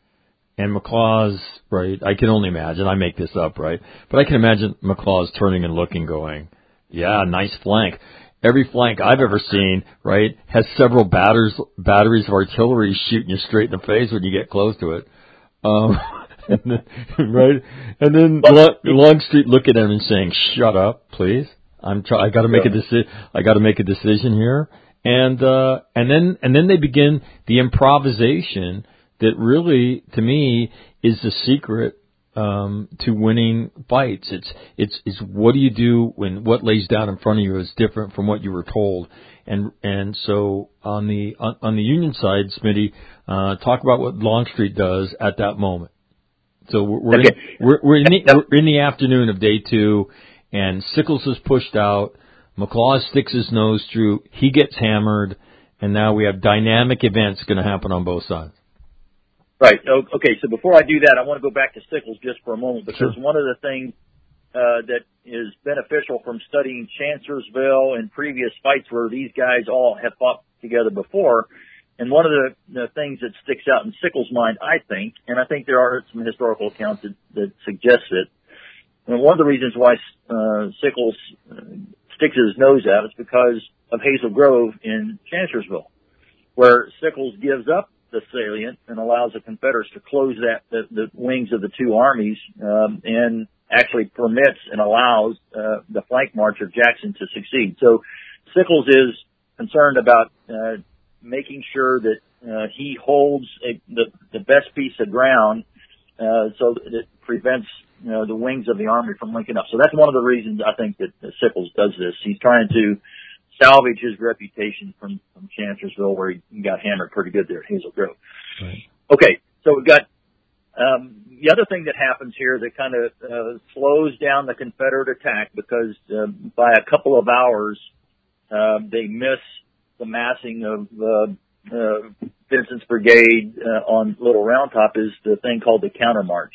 And McLaws, right? I can only imagine. I make this up, right? But I can imagine McLaws turning and looking, going, "Yeah, nice flank." Every flank I've ever seen, right, has several batters, batteries of artillery shooting you straight in the face when you get close to it. Um, and then, right? And then Longstreet looking at him and saying, "Shut up, please. I'm try- I got to make a deci- I got to make a decision here." And uh, and then and then they begin the improvisation that really, to me, is the secret um, to winning fights. It's it's it's what do you do when what lays down in front of you is different from what you were told. And and so on the on, on the Union side, Smitty, uh, talk about what Longstreet does at that moment. So we're we're, okay. in, we're, we're, in the, we're in the afternoon of day two, and Sickles is pushed out. McLaws sticks his nose through. He gets hammered, and now we have dynamic events going to happen on both sides. Right. Okay. So before I do that, I want to go back to Sickles just for a moment, because Sure. one of the things uh, that is beneficial from studying Chancellorsville and previous fights where these guys all have fought together before, and one of the, the things that sticks out in Sickles' mind, I think, and I think there are some historical accounts that, that suggest it. And one of the reasons why uh, Sickles uh, sticks his nose out is because of Hazel Grove in Chancellorsville, where Sickles gives up the salient and allows the Confederates to close that the, the wings of the two armies, um, and actually permits and allows uh, the flank march of Jackson to succeed. So Sickles is concerned about uh, making sure that uh, he holds a, the, the best piece of ground uh, so that it prevents you know, the wings of the army from linking up. So that's one of the reasons I think that, that Sickles does this. He's trying to salvage his reputation from, from Chancellorsville, where he got hammered pretty good there at Hazel Grove. Right. Okay, so we've got um, the other thing that happens here that kind of uh, slows down the Confederate attack, because uh, by a couple of hours uh, they miss the massing of uh, uh, Vincent's brigade uh, on Little Round Top, is the thing called the countermarch.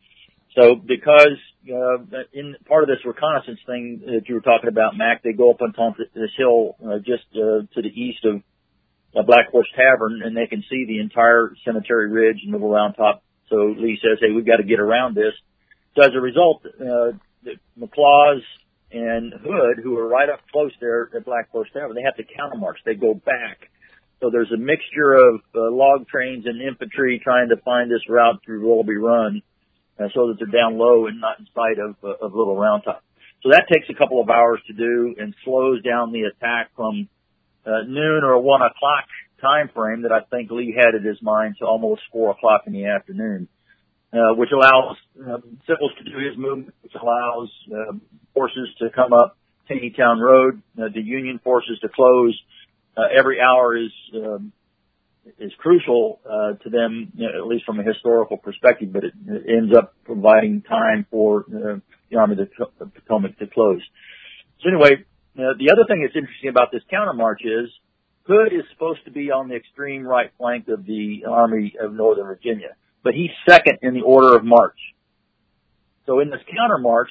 So because uh, in part of this reconnaissance thing that you were talking about, Mac, they go up on top of this hill uh, just uh, to the east of uh, Black Horse Tavern, and they can see the entire Cemetery Ridge and Little Round Top. So Lee says, hey, we've got to get around this. So as a result, uh, McLaws and Hood, who are right up close there at Black Horse Tavern, they have to countermarch. They go back. So there's a mixture of uh, log trains and infantry trying to find this route through Willoughby Run, uh, so that they're down low and not in sight of, uh, of Little Round Top. So that takes a couple of hours to do and slows down the attack from uh, noon or one o'clock time frame that I think Lee had in his mind to almost four o'clock in the afternoon, uh, which allows uh, Sickles to do his movement, which allows uh, forces to come up Taneytown Road, uh, the Union forces to close. Uh, every hour is um, is crucial uh, to them, you know, at least from a historical perspective, but it, it ends up providing time for uh, the Army of the Potomac to close. So anyway, uh, the other thing that's interesting about this countermarch is Hood is supposed to be on the extreme right flank of the Army of Northern Virginia, but he's second in the order of march. So in this countermarch,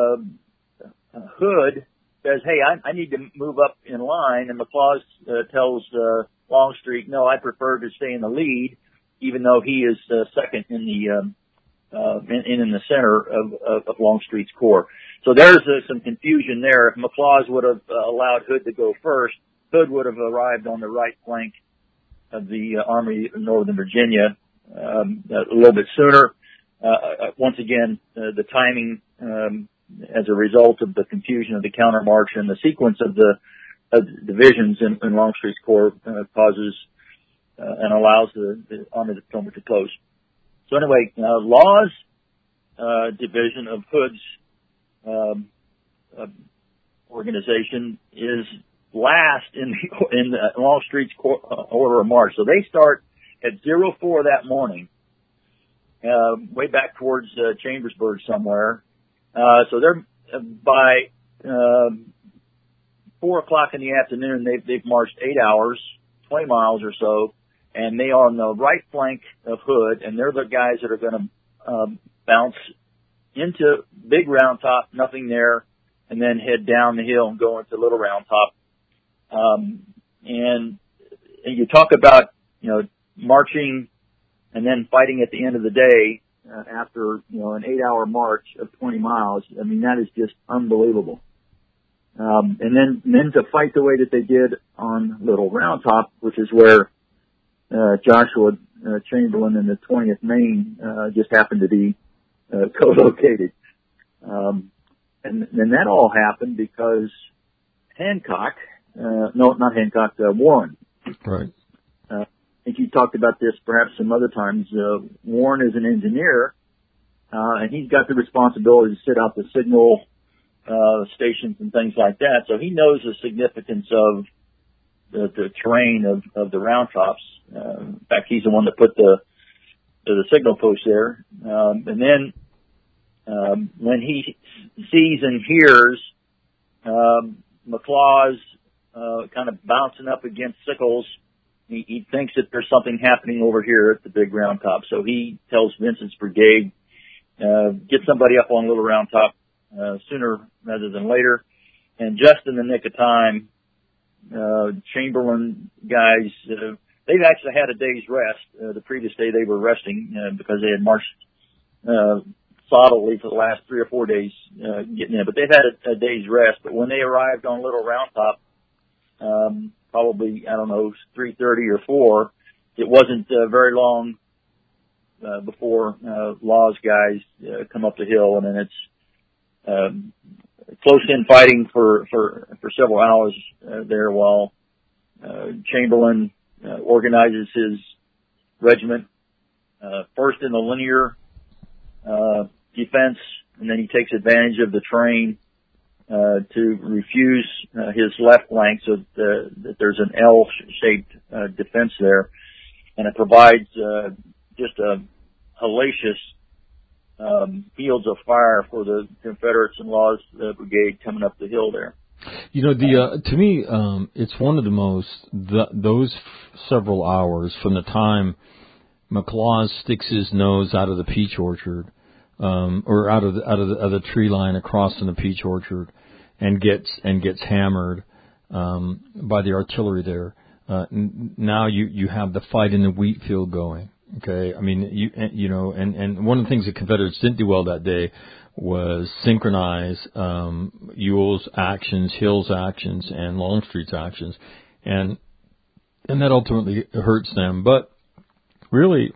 uh, Hood says, hey, I, I need to move up in line, and McLaws uh, tells uh, Longstreet, no, I prefer to stay in the lead, even though he is uh, second in the um, uh, in, in the center of, of, of Longstreet's corps. So there's uh, some confusion there. If McLaws would have uh, allowed Hood to go first, Hood would have arrived on the right flank of the uh, Army of Northern Virginia um, a little bit sooner. Uh, once again, uh, the timing um, as a result of the confusion of the countermarch and the sequence of the, of the divisions in, in Longstreet's corps uh, causes uh, and allows the, the Army of the Potomac to close. So anyway, uh, Law's uh, division of Hood's um, uh, organization is last in the, in the Longstreet's cor- uh, order of march. So they start at zero four that morning, uh, way back towards uh, Chambersburg somewhere. Uh, so they're uh, by um, four o'clock in the afternoon, they've, they've marched eight hours, twenty miles or so, and they are on the right flank of Hood, and they're the guys that are going to um, bounce into Big Round Top, nothing there, and then head down the hill and go into Little Round Top. Um, and, and you talk about, you know, marching and then fighting at the end of the day uh, after, you know, an eight-hour march of twenty miles. I mean, that is just unbelievable. Um, and then, and then to fight the way that they did on Little Round Top, which is where uh, Joshua uh, Chamberlain and the twentieth Maine uh, just happened to be uh, co-located. Um, and, and that all happened because Hancock, uh, no, not Hancock, uh, Warren. Right. Uh, I think you talked about this perhaps some other times. Uh, Warren is an engineer, uh, and he's got the responsibility to set out the signal uh, stations and things like that. So he knows the significance of the, the terrain of, of the Round Tops. Uh, in fact, he's the one that put the the signal post there. Um, and then um, when he sees and hears um, McLaws uh, kind of bouncing up against Sickles, he, he thinks that there's something happening over here at the Big Round Top. So he tells Vincent's brigade, uh, get somebody up on Little Round Top uh, sooner rather than later. And just in the nick of time, uh, Chamberlain guys, uh, they've actually had a day's rest. Uh, the previous day they were resting uh, because they had marched uh, solidly for the last three or four days uh, getting in. But they've had a, a day's rest. But when they arrived on Little Round Top, um, probably, I don't know, three thirty or four, it wasn't uh, very long uh, before uh, Law's guys uh, come up the hill, and then it's um, close-in fighting for, for, for several hours uh, there while uh, Chamberlain uh, organizes his regiment uh, first in the linear uh, defense, and then he takes advantage of the terrain uh, to refuse uh, his left flank so that, that there's an L-shaped uh, defense there, and it provides uh, just a hellacious um, fields of fire for the Confederates and Law's uh, brigade coming up the hill there. You know, the uh, to me, um, it's one of the most the, those f- several hours from the time McLaws sticks his nose out of the peach orchard, um, or out of the out of the, of the tree line across in the peach orchard, and gets and gets hammered um, by the artillery there. Uh, n- now you you have the fight in the wheat field going. Okay, I mean, you you know, and, and one of the things the Confederates didn't do well that day was synchronize um, Ewell's actions, Hill's actions, and Longstreet's actions, and and that ultimately hurts them. But really,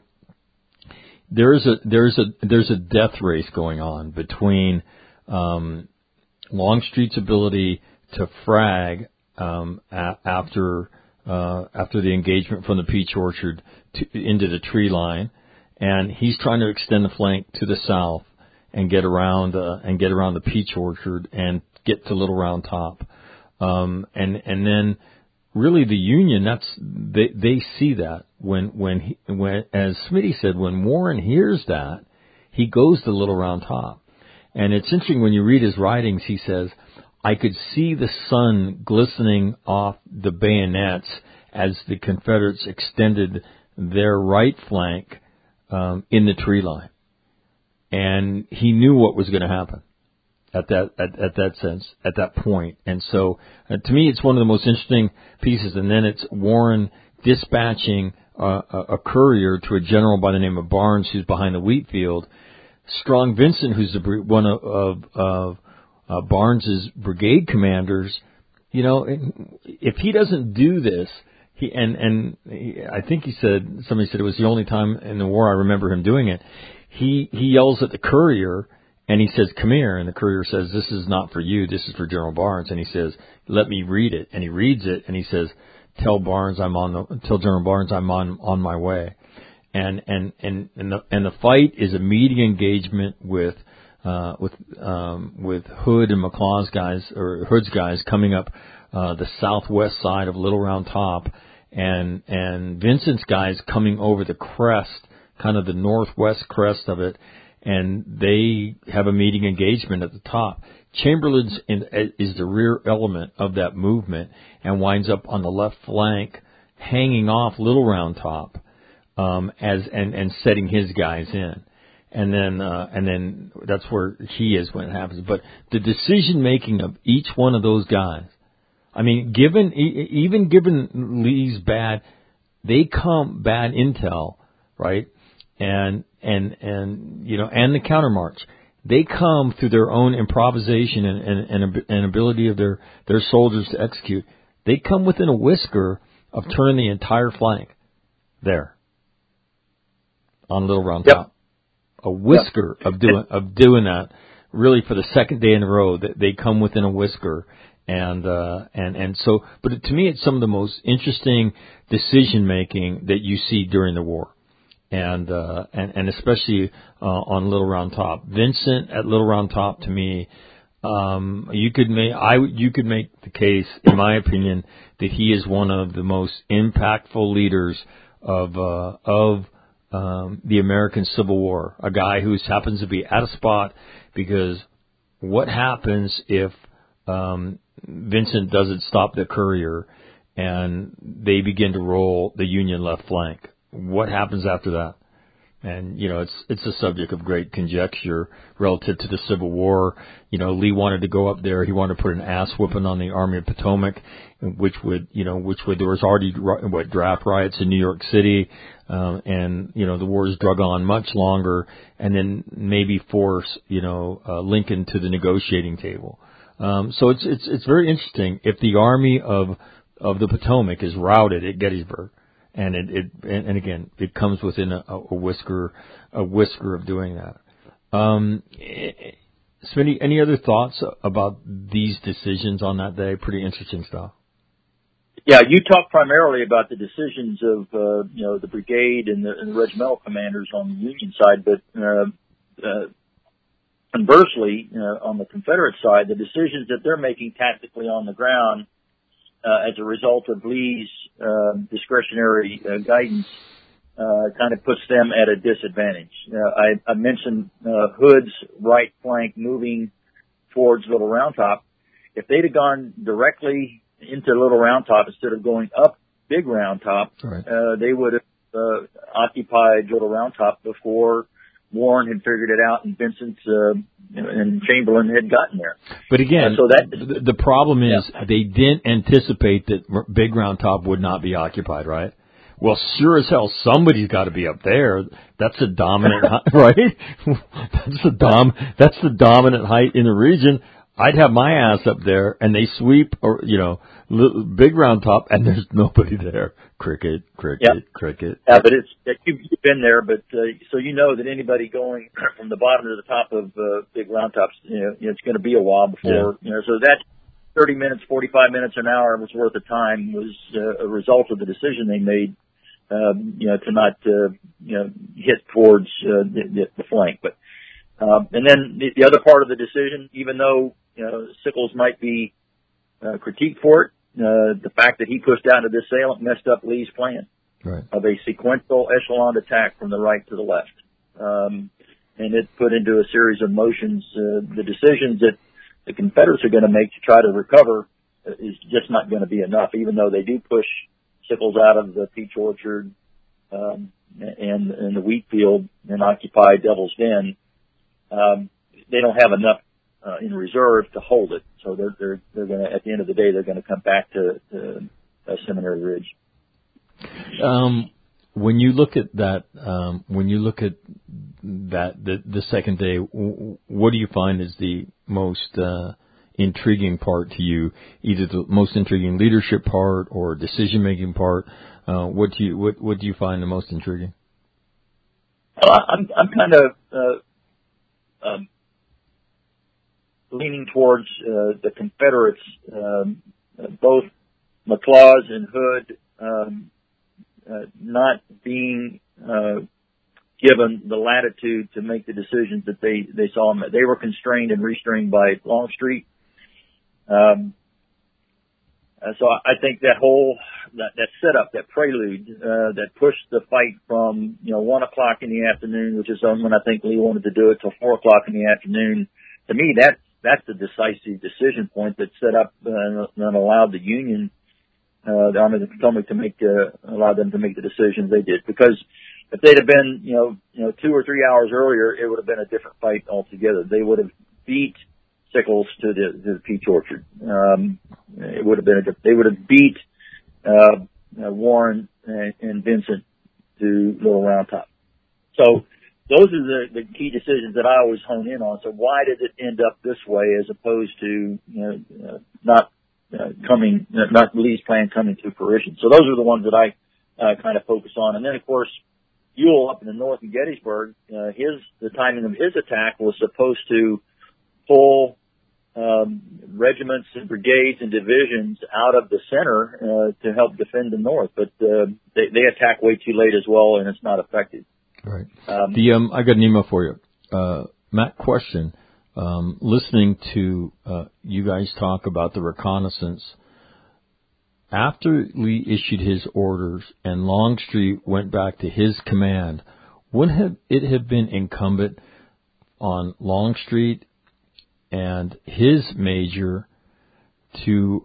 there is a there's a there's a death race going on between um, Longstreet's ability to frag um, a- after. Uh, after the engagement from the peach orchard to, into the tree line, and he's trying to extend the flank to the south and get around uh, and get around the peach orchard and get to Little Round Top, um, and and then really the Union, that's they they see that when when he, when as Smitty said, when Warren hears that, he goes to Little Round Top, and it's interesting when you read his writings. He says, I could see the sun glistening off the bayonets as the Confederates extended their right flank um, in the tree line, and he knew what was going to happen at that at, at that sense at that point. And so, uh, to me, it's one of the most interesting pieces. And then it's Warren dispatching uh, a, a courier to a general by the name of Barnes, who's behind the wheat field. Strong Vincent, who's the, one of, of, of Uh, Barnes's brigade commanders, you know, if he doesn't do this, he and and he, I think he said somebody said it was the only time in the war I remember him doing it. He he yells at the courier and he says, "Come here," and the courier says, "This is not for you. This is for General Barnes." And he says, "Let me read it." And he reads it and he says, "Tell Barnes I'm on the tell General Barnes I'm on on my way." And and and and the and the fight is a meeting engagement with. Uh, with um, with Hood and McLaws guys, or Hood's guys, coming up uh, the southwest side of Little Round Top, and and Vincent's guys coming over the crest, kind of the northwest crest of it, and they have a meeting engagement at the top. Chamberlain's in, is the rear element of that movement and winds up on the left flank, hanging off Little Round Top, um, as and, and setting his guys in. And then, uh, and then that's where he is when it happens. But the decision making of each one of those guys, I mean, given, even given Lee's bad, they come bad intel, right? And, and, and, you know, and the countermarch, they come through their own improvisation and, and, and, and ability of their, their soldiers to execute. They come within a whisker of turning the entire flank there on Little Round Top. Yep. A whisker yep. of doing of doing that, really for the second day in a row. That they come within a whisker, and uh, and and so. But to me, it's some of the most interesting decision making that you see during the war, and uh, and and especially uh, on Little Round Top. Vincent at Little Round Top, to me, um, you could make I you could make the case, in my opinion, that he is one of the most impactful leaders of uh, of. Um, the American Civil War, a guy who happens to be at a spot because what happens if um, Vincent doesn't stop the courier and they begin to roll the Union left flank? What happens after that? And, you know, it's it's a subject of great conjecture relative to the Civil War. You know, Lee wanted to go up there. He wanted to put an ass whooping on the Army of Potomac, which would, you know, which would, there was already, what, draft riots in New York City. Um, and, you know, the war's drug on much longer, and then maybe force, you know, uh, Lincoln to the negotiating table. Um, so it's, it's, it's very interesting if the Army of, of the Potomac is routed at Gettysburg. And it, it and, and again, it comes within a, a whisker, a whisker of doing that. Um, Smitty, any other thoughts about these decisions on that day? Pretty interesting stuff. Yeah, you talked primarily about the decisions of, uh, you know, the brigade and the, and the regimental commanders on the Union side, but, uh, uh, conversely, uh, on the Confederate side, the decisions that they're making tactically on the ground, uh, as a result of Lee's, uh, discretionary, uh, guidance, uh, kind of puts them at a disadvantage. Uh, I, I mentioned, uh, Hood's right flank moving towards Little Round Top. If they'd have gone directly into Little Round Top instead of going up Big Round Top, right. uh, they would have uh, occupied Little Round Top before Warren had figured it out and Vincent uh, and Chamberlain had gotten there. But again, uh, so that the, the problem is yeah. they didn't anticipate that Big Round Top would not be occupied, right? Well, sure as hell, somebody's got to be up there. That's the dominant height, right? That's the dom. That's the dominant height in the region. I'd have my ass up there, and they sweep, or you know, little, Big Round Top, and there's nobody there. Cricket, cricket, yep. cricket. Yeah, but it's you've been there, but uh, so you know that anybody going from the bottom to the top of uh, Big Round Tops, you know, it's going to be a while before yeah. you know. So that thirty minutes, forty-five minutes, an hour was worth of time was uh, a result of the decision they made, um, you know, to not uh, you know hit towards uh, the, the flank, but. Um, and then the, the other part of the decision, even though, you know, Sickles might be, uh, critiqued for it, uh, the fact that he pushed out into this assailant messed up Lee's plan right. of a sequential echelon attack from the right to the left. Um, and it put into a series of motions, uh, the decisions that the Confederates are going to make to try to recover is just not going to be enough, even though they do push Sickles out of the peach orchard, um, and, and the wheat field and occupy Devil's Den. Um, they don't have enough uh, in reserve to hold it, so they're they're they're going to at the end of the day they're going to come back to, to uh, Seminary Ridge. Um, when you look at that, um, when you look at that the, the second day, what do you find is the most uh, intriguing part to you? Either the most intriguing leadership part or decision making part. Uh, what do you what what do you find the most intriguing? Well, I'm I'm kind of. Uh, Um, leaning towards uh, the Confederates, um, uh, both McLaws and Hood um, uh, not being uh, given the latitude to make the decisions that they, they saw. They were constrained and restrained by Longstreet. Um, uh, so I think that whole that, that setup, that prelude, uh, that pushed the fight from you know one o'clock in the afternoon, which is when I think Lee wanted to do it, till four o'clock in the afternoon. To me, that that's the decisive decision point that set up uh, and allowed the Union, uh, the Army of the Potomac, to make uh, allowed them to make the decisions they did. Because if they'd have been, you know, you know, two or three hours earlier, it would have been a different fight altogether. They would have beat Sickles to the, to the Peach Orchard. Um, it would have been a, they would have beat uh, uh, Warren and, and Vincent to Little Round Top. So those are the, the key decisions that I always hone in on. So why did it end up this way as opposed to, you know, uh, not uh, coming, not Lee's plan coming to fruition? So those are the ones that I uh, kind of focus on. And then, of course, Ewell up in the north in Gettysburg, uh, his the timing of his attack was supposed to pull um, regiments and brigades and divisions out of the center uh, to help defend the north, but uh, they, they attack way too late as well, and it's not effective. Right. Um, the um, I got an email for you, uh, Matt. Question: um, listening to uh, you guys talk about the reconnaissance after Lee issued his orders and Longstreet went back to his command, wouldn't have it have been incumbent on Longstreet and his major to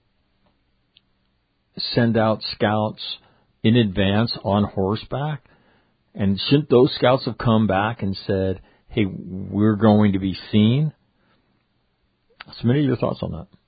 send out scouts in advance on horseback? And shouldn't those scouts have come back and said, hey, we're going to be seen? Submit your thoughts on that.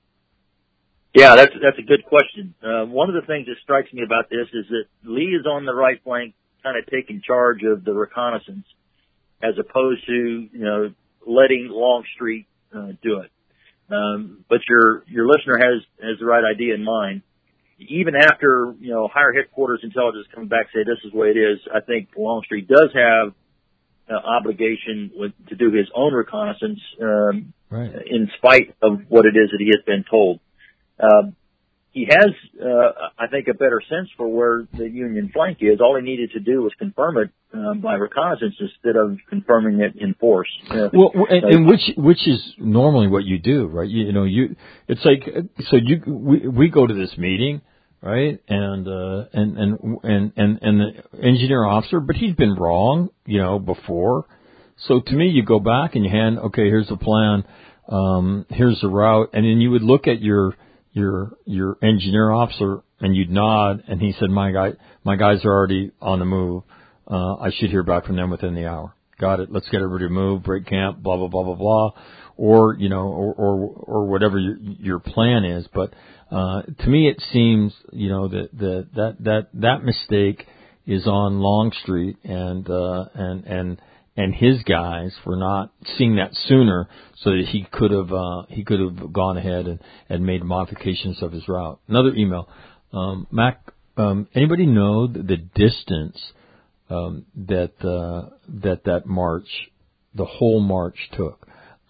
Yeah, that's that's a good question. Uh, one of the things that strikes me about this is that Lee is on the right flank, kind of taking charge of the reconnaissance, as opposed to, you know, letting Longstreet uh, do it. Um, but your your listener has has the right idea in mind. Even after, you know, higher headquarters intelligence come back and say this is the way it is, I think Longstreet does have uh, obligation with, to do his own reconnaissance, um, right. in spite of what it is that he has been told. Um, he has, uh, I think, a better sense for where the Union flank is. All he needed to do was confirm it um, by reconnaissance instead of confirming it in force. Uh, well, and, and which which is normally what you do, right? You, you know, you it's like so you we we go to this meeting, right? And uh, and and and and and the engineer officer, but he's been wrong, you know, before. So to me, you go back and you hand, okay, here's the plan, um, here's the route, and then you would look at your your your engineer officer and you'd nod, and he said, my guy my guys are already on the move. Uh, I should hear back from them within the hour. Got it. Let's get everybody to move, break camp, blah blah blah blah blah, or you know, or or, or whatever your your plan is. But uh, to me, it seems, you know, that that that that that mistake is on Longstreet and uh, and and. and his guys for not seeing that sooner, so that he could have uh, he could have gone ahead and, and made modifications of his route. Another email, um, Mac. Um, anybody know the distance um, that uh, that that march, the whole march took?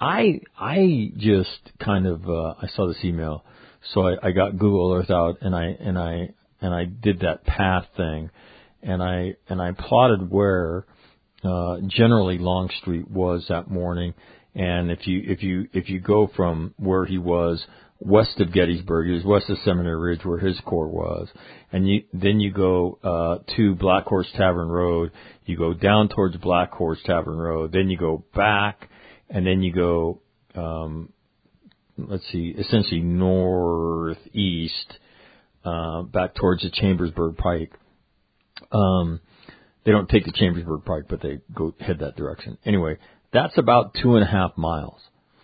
I I just kind of uh, I saw this email, so I, I got Google Earth out and I and I and I did that path thing, and I and I plotted where. Uh, generally Longstreet was that morning, and if you if you if you go from where he was west of Gettysburg, he was west of Seminary Ridge where his corps was, and you then you go uh, to Black Horse Tavern Road, you go down towards Black Horse Tavern Road, then you go back, and then you go um, let's see, essentially northeast uh, back towards the Chambersburg Pike. Um, They don't take the Chambersburg Pike, but they go head that direction. Anyway, that's about two and a half miles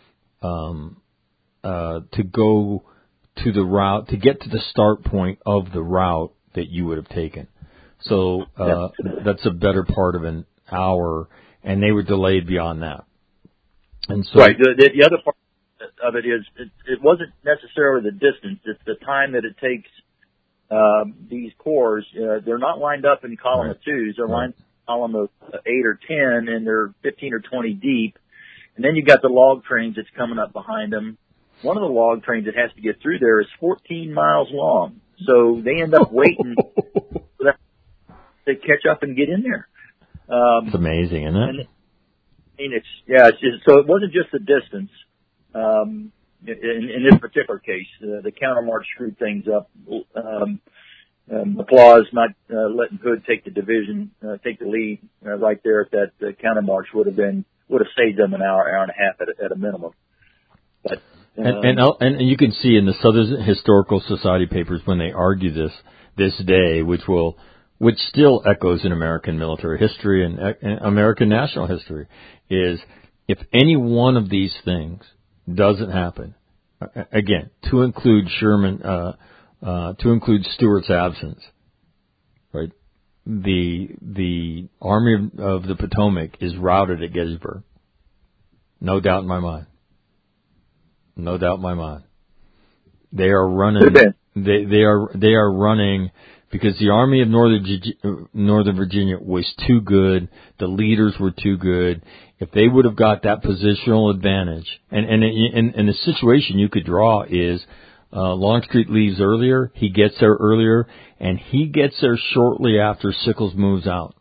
um, uh, to go to the route, to get to the start point of the route that you would have taken. So uh, that's a better part of an hour, and they were delayed beyond that. And so, right. The, the other part of it is it, it wasn't necessarily the distance; it's the time that it takes. Uh, these corps, uh, they're not lined up in column right. of twos. They're right. lined in column of eight or ten, and they're fifteen or twenty deep. And then you've got the log trains that's coming up behind them. One of the log trains that has to get through there is fourteen miles long. So they end up waiting for that to catch up and get in there. Um, it's amazing, isn't it? And, I mean, it's, yeah, it's just, so it wasn't just the distance. Um, In, in this particular case, uh, the countermarch screwed things up. Um, um, applause, not uh, letting Hood take the division, uh, take the lead uh, right there at that uh, countermarch would have been would have saved them an hour, hour and a half at a, at a minimum. But, um, and, and and you can see in the Southern Historical Society papers when they argue this this day, which will which still echoes in American military history and, and American national history, is if any one of these things doesn't happen, again, to include Sherman, uh, uh, to include Stewart's absence, right? The the Army of, of the Potomac is routed at Gettysburg. No doubt in my mind. No doubt in my mind. They are running. They they are they are running because the Army of Northern Northern Virginia was too good. The leaders were too good. If they would have got that positional advantage, and and and, and the situation you could draw is uh, Longstreet leaves earlier. He gets there earlier, and he gets there shortly after Sickles moves out.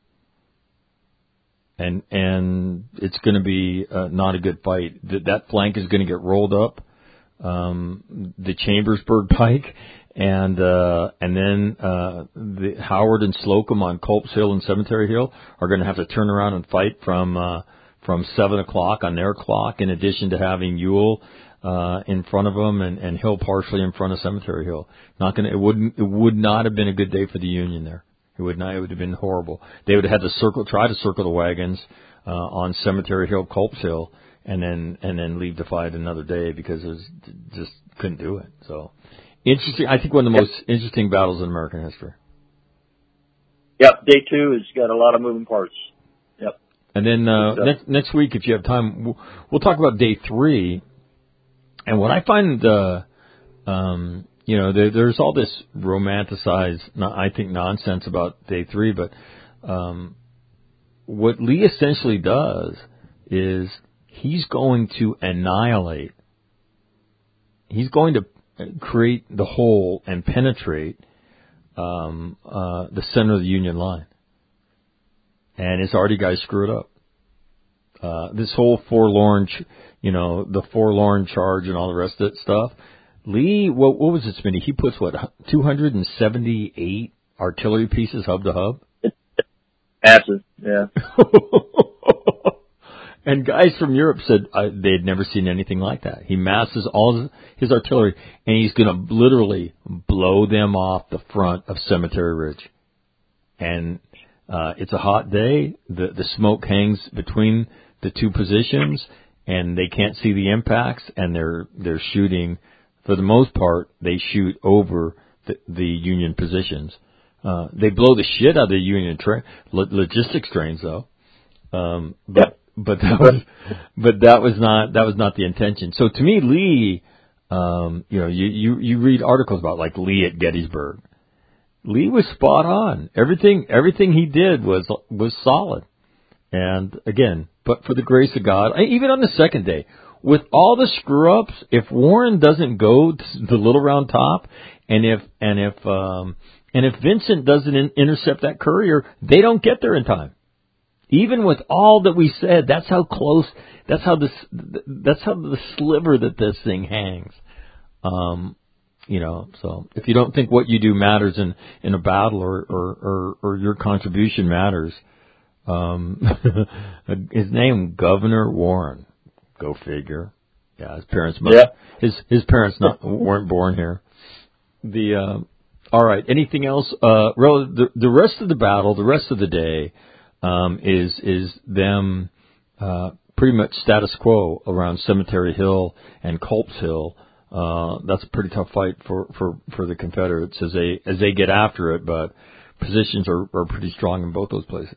And and it's going to be uh, not a good fight. That that flank is going to get rolled up, um, the Chambersburg Pike, and uh, and then uh, the Howard and Slocum on Culp's Hill and Cemetery Hill are going to have to turn around and fight from uh, from seven o'clock on their clock. In addition to having Ewell uh, in front of them and, and Hill partially in front of Cemetery Hill, not going to it wouldn't it would not have been a good day for the Union there. It would not. It would have been horrible. They would have had to circle, try to circle the wagons uh, on Cemetery Hill, Culp's Hill, and then and then leave to fight another day because it was, just couldn't do it. So interesting. I think one of the most yep. interesting battles in American history. Yep, day two has got a lot of moving parts. Yep. And then uh, next next week, if you have time, we'll, we'll talk about day three. And what I find. Uh, um, You know, there, there's all this romanticized, I think, nonsense about day three, but um, what Lee essentially does is he's going to annihilate, he's going to create the hole and penetrate um, uh, the center of the Union line. And it's already got screwed up. Uh, this whole forlorn, you know, the forlorn charge and all the rest of that stuff. Lee, what, what was it, Smitty? He puts, what, two hundred seventy-eight artillery pieces hub to hub? Massive, yeah. And guys from Europe said uh, they'd never seen anything like that. He masses all his artillery, and he's going to literally blow them off the front of Cemetery Ridge. And uh, it's a hot day. The, the smoke hangs between the two positions, and they can't see the impacts, and they're they're shooting. For the most part, they shoot over the, the Union positions. Uh, they blow the shit out of the Union tra- lo- logistics trains, though. Um, but yeah. but that was but that was not that was not the intention. So to me, Lee, um, you know, you, you you read articles about like Lee at Gettysburg. Lee was spot on. Everything everything he did was was solid. And again, but for the grace of God, even on the second day. With all the screw ups, if Warren doesn't go to the Little Round Top, and if and if um, and if Vincent doesn't in- intercept that courier, they don't get there in time. Even with all that we said, that's how close. That's how this. That's how the sliver that this thing hangs. Um, you know. So if you don't think what you do matters in, in a battle or or, or, or your contribution matters, um, his name Governor Warren. Go figure. Yeah, his parents must, yeah. his his parents not weren't born here. The uh, all right. Anything else? Uh, the the rest of the battle, the rest of the day, um, is is them uh, pretty much status quo around Cemetery Hill and Culp's Hill. Uh, that's a pretty tough fight for, for, for the Confederates as they as they get after it, but positions are, are pretty strong in both those places.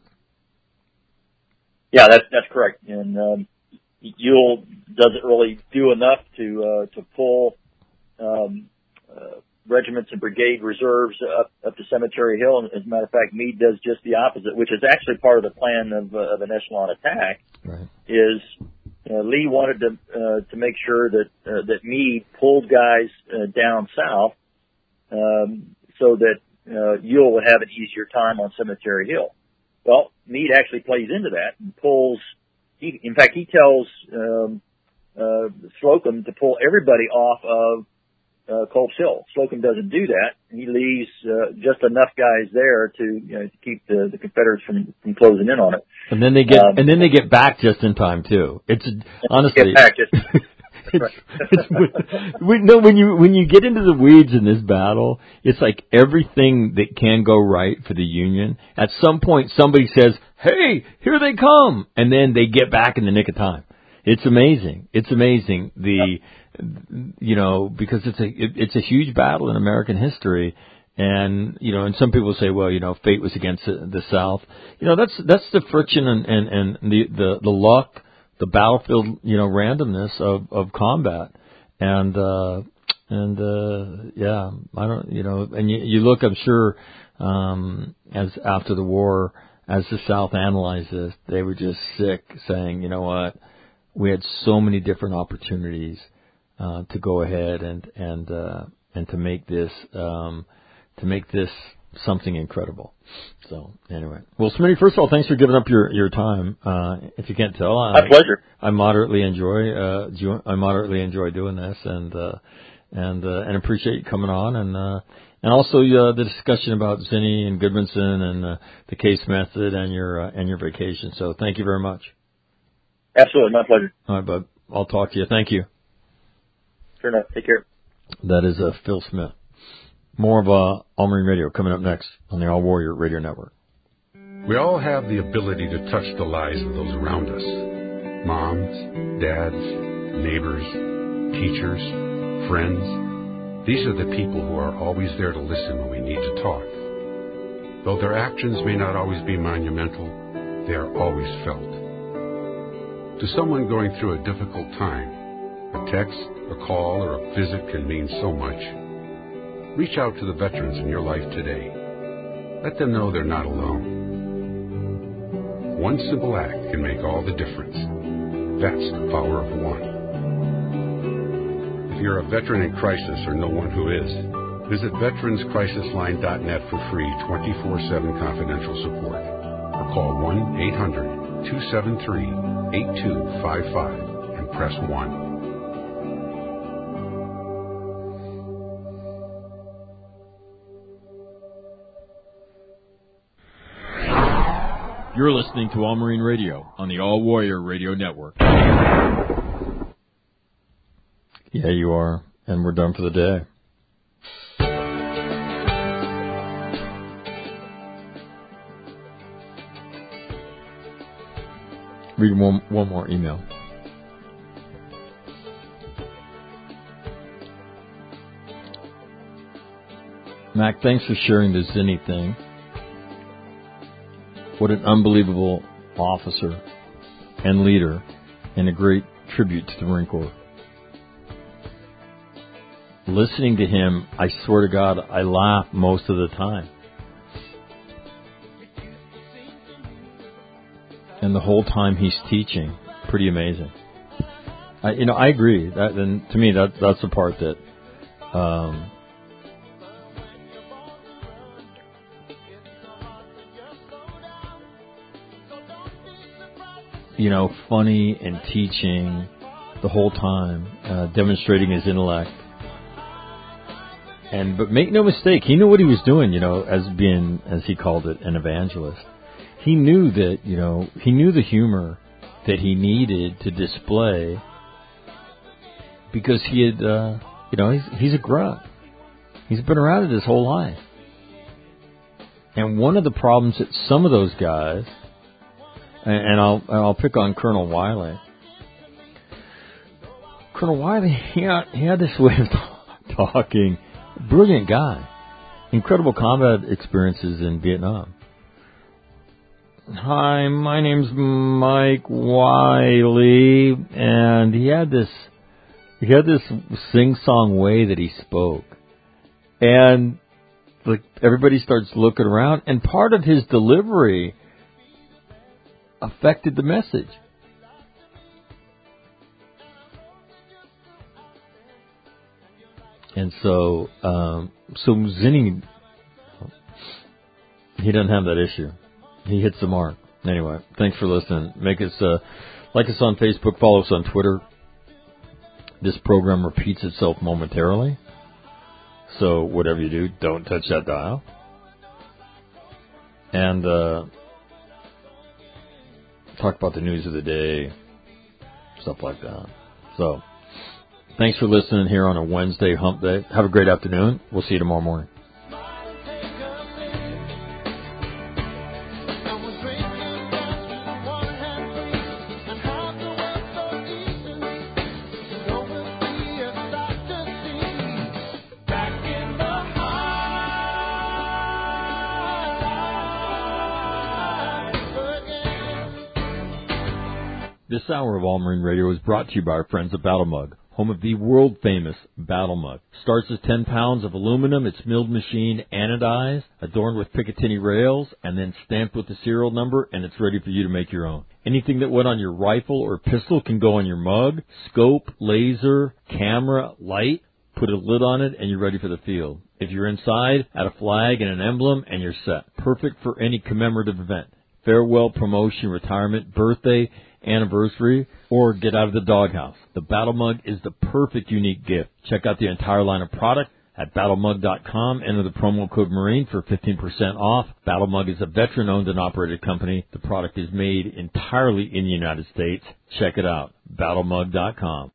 Yeah, that's that's correct. And um, Ewell doesn't really do enough to uh, to pull um, uh, regiments and brigade reserves up up to Cemetery Hill. And as a matter of fact, Meade does just the opposite, which is actually part of the plan of, uh, of an echelon attack. Right. Is uh, Lee wanted to uh, to make sure that uh, that Meade pulled guys uh, down south um, so that uh, Ewell would have an easier time on Cemetery Hill. Well, Meade actually plays into that and pulls. He, in fact, he tells um, uh, Slocum to pull everybody off of uh, Culp's Hill. Slocum doesn't do that. He leaves uh, just enough guys there to, you know, to keep the, the Confederates from, from closing in on it. And then they get um, and then they get back just in time too. It's honestly get back just, it's, it's, when, no, when you when you get into the weeds in this battle, it's like everything that can go right for the Union. At some point, somebody says, "Hey, here they come," and then they get back in the nick of time. It's amazing. It's amazing. The you know because it's a it, it's a huge battle in American history. And, you know, and some people say, well, you know, fate was against the, the South. You know, that's that's the friction and, and, and the, the, the luck, the battlefield, you know, randomness of, of combat. And, uh, and, uh, yeah, I don't, you know, and you, you look, I'm sure, um, as after the war, as the South analyzed this, they were just sick saying, you know what, we had so many different opportunities, uh, to go ahead and, and, uh, and to make this, um, to make this something incredible. So, anyway. Well, Smitty, first of all, thanks for giving up your, your time. Uh, if you can't tell, I, My pleasure. I moderately enjoy, uh, I moderately enjoy doing this and, uh, and, uh, and appreciate you coming on and, uh, and also, uh, the discussion about Zinni and Goodmanson and, uh, the case method and your, uh, and your vacation. So, thank you very much. Absolutely. My pleasure. All right, bud. I'll talk to you. Thank you. Sure enough. Take care. That is, uh, Phil Smith. More of uh, All Marine Radio coming up next on the All Warrior Radio Network. We all have the ability to touch the lives of those around us. Moms, dads, neighbors, teachers, friends. These are the people who are always there to listen when we need to talk. Though their actions may not always be monumental, they are always felt. To someone going through a difficult time, a text, a call, or a visit can mean so much. Reach out to the veterans in your life today. Let them know they're not alone. One simple act can make all the difference. That's the power of one. If you're a veteran in crisis or know one who is, visit veterans crisis line dot net for free twenty-four seven confidential support. Or call one eight hundred two seven three eight two five five and press one. You're listening to All Marine Radio on the All Warrior Radio Network. Yeah, you are. And we're done for the day. Read one, one more email. Mac, thanks for sharing the Zinni thing. What an unbelievable officer and leader, and a great tribute to the Marine Corps. Listening to him, I swear to God, I laugh most of the time. And the whole time he's teaching, pretty amazing. I, you know, I agree. That, and to me, that that's the part that. Um, you know, funny and teaching the whole time, uh, demonstrating his intellect. And but make no mistake, he knew what he was doing. You know, as being, as he called it, an evangelist. He knew that, you know, he knew the humor that he needed to display because he had, uh, you know, he's, he's a grunt. He's been around it his whole life. And one of the problems that some of those guys, and, and I'll and I'll pick on Colonel Wiley. Colonel Wiley, he had, he had this way of talking. Brilliant guy. Incredible combat experiences in Vietnam. Hi, my name's Mike Wiley, and he had this he had this sing-song way that he spoke, and like everybody starts looking around, and part of his delivery affected the message. And so, um, so Zinni, he doesn't have that issue. He hits the mark. Anyway, thanks for listening. Make us, uh, like us on Facebook, follow us on Twitter. This program repeats itself momentarily. So whatever you do, don't touch that dial. And, uh, talk about the news of the day, stuff like that. So, Thanks for listening here on a Wednesday hump day. Have a great afternoon. We'll see you tomorrow morning. This hour of All Marine Radio is brought to you by our friends at Battle Mug, home of the world-famous Battle Mug. Starts as ten pounds of aluminum. It's milled machine anodized, adorned with Picatinny rails, and then stamped with the serial number, and it's ready for you to make your own. Anything that went on your rifle or pistol can go on your mug. Scope, laser, camera, light. Put a lid on it, and you're ready for the field. If you're inside, add a flag and an emblem, and you're set. Perfect for any commemorative event. Farewell, promotion, retirement, birthday, anniversary, or get out of the doghouse. The Battle Mug is the perfect unique gift. Check out the entire line of product at battle mug dot com. Enter the promo code Marine for fifteen percent off. Battle Mug is a veteran-owned and operated company. The product is made entirely in the United States. Check it out, battle mug dot com.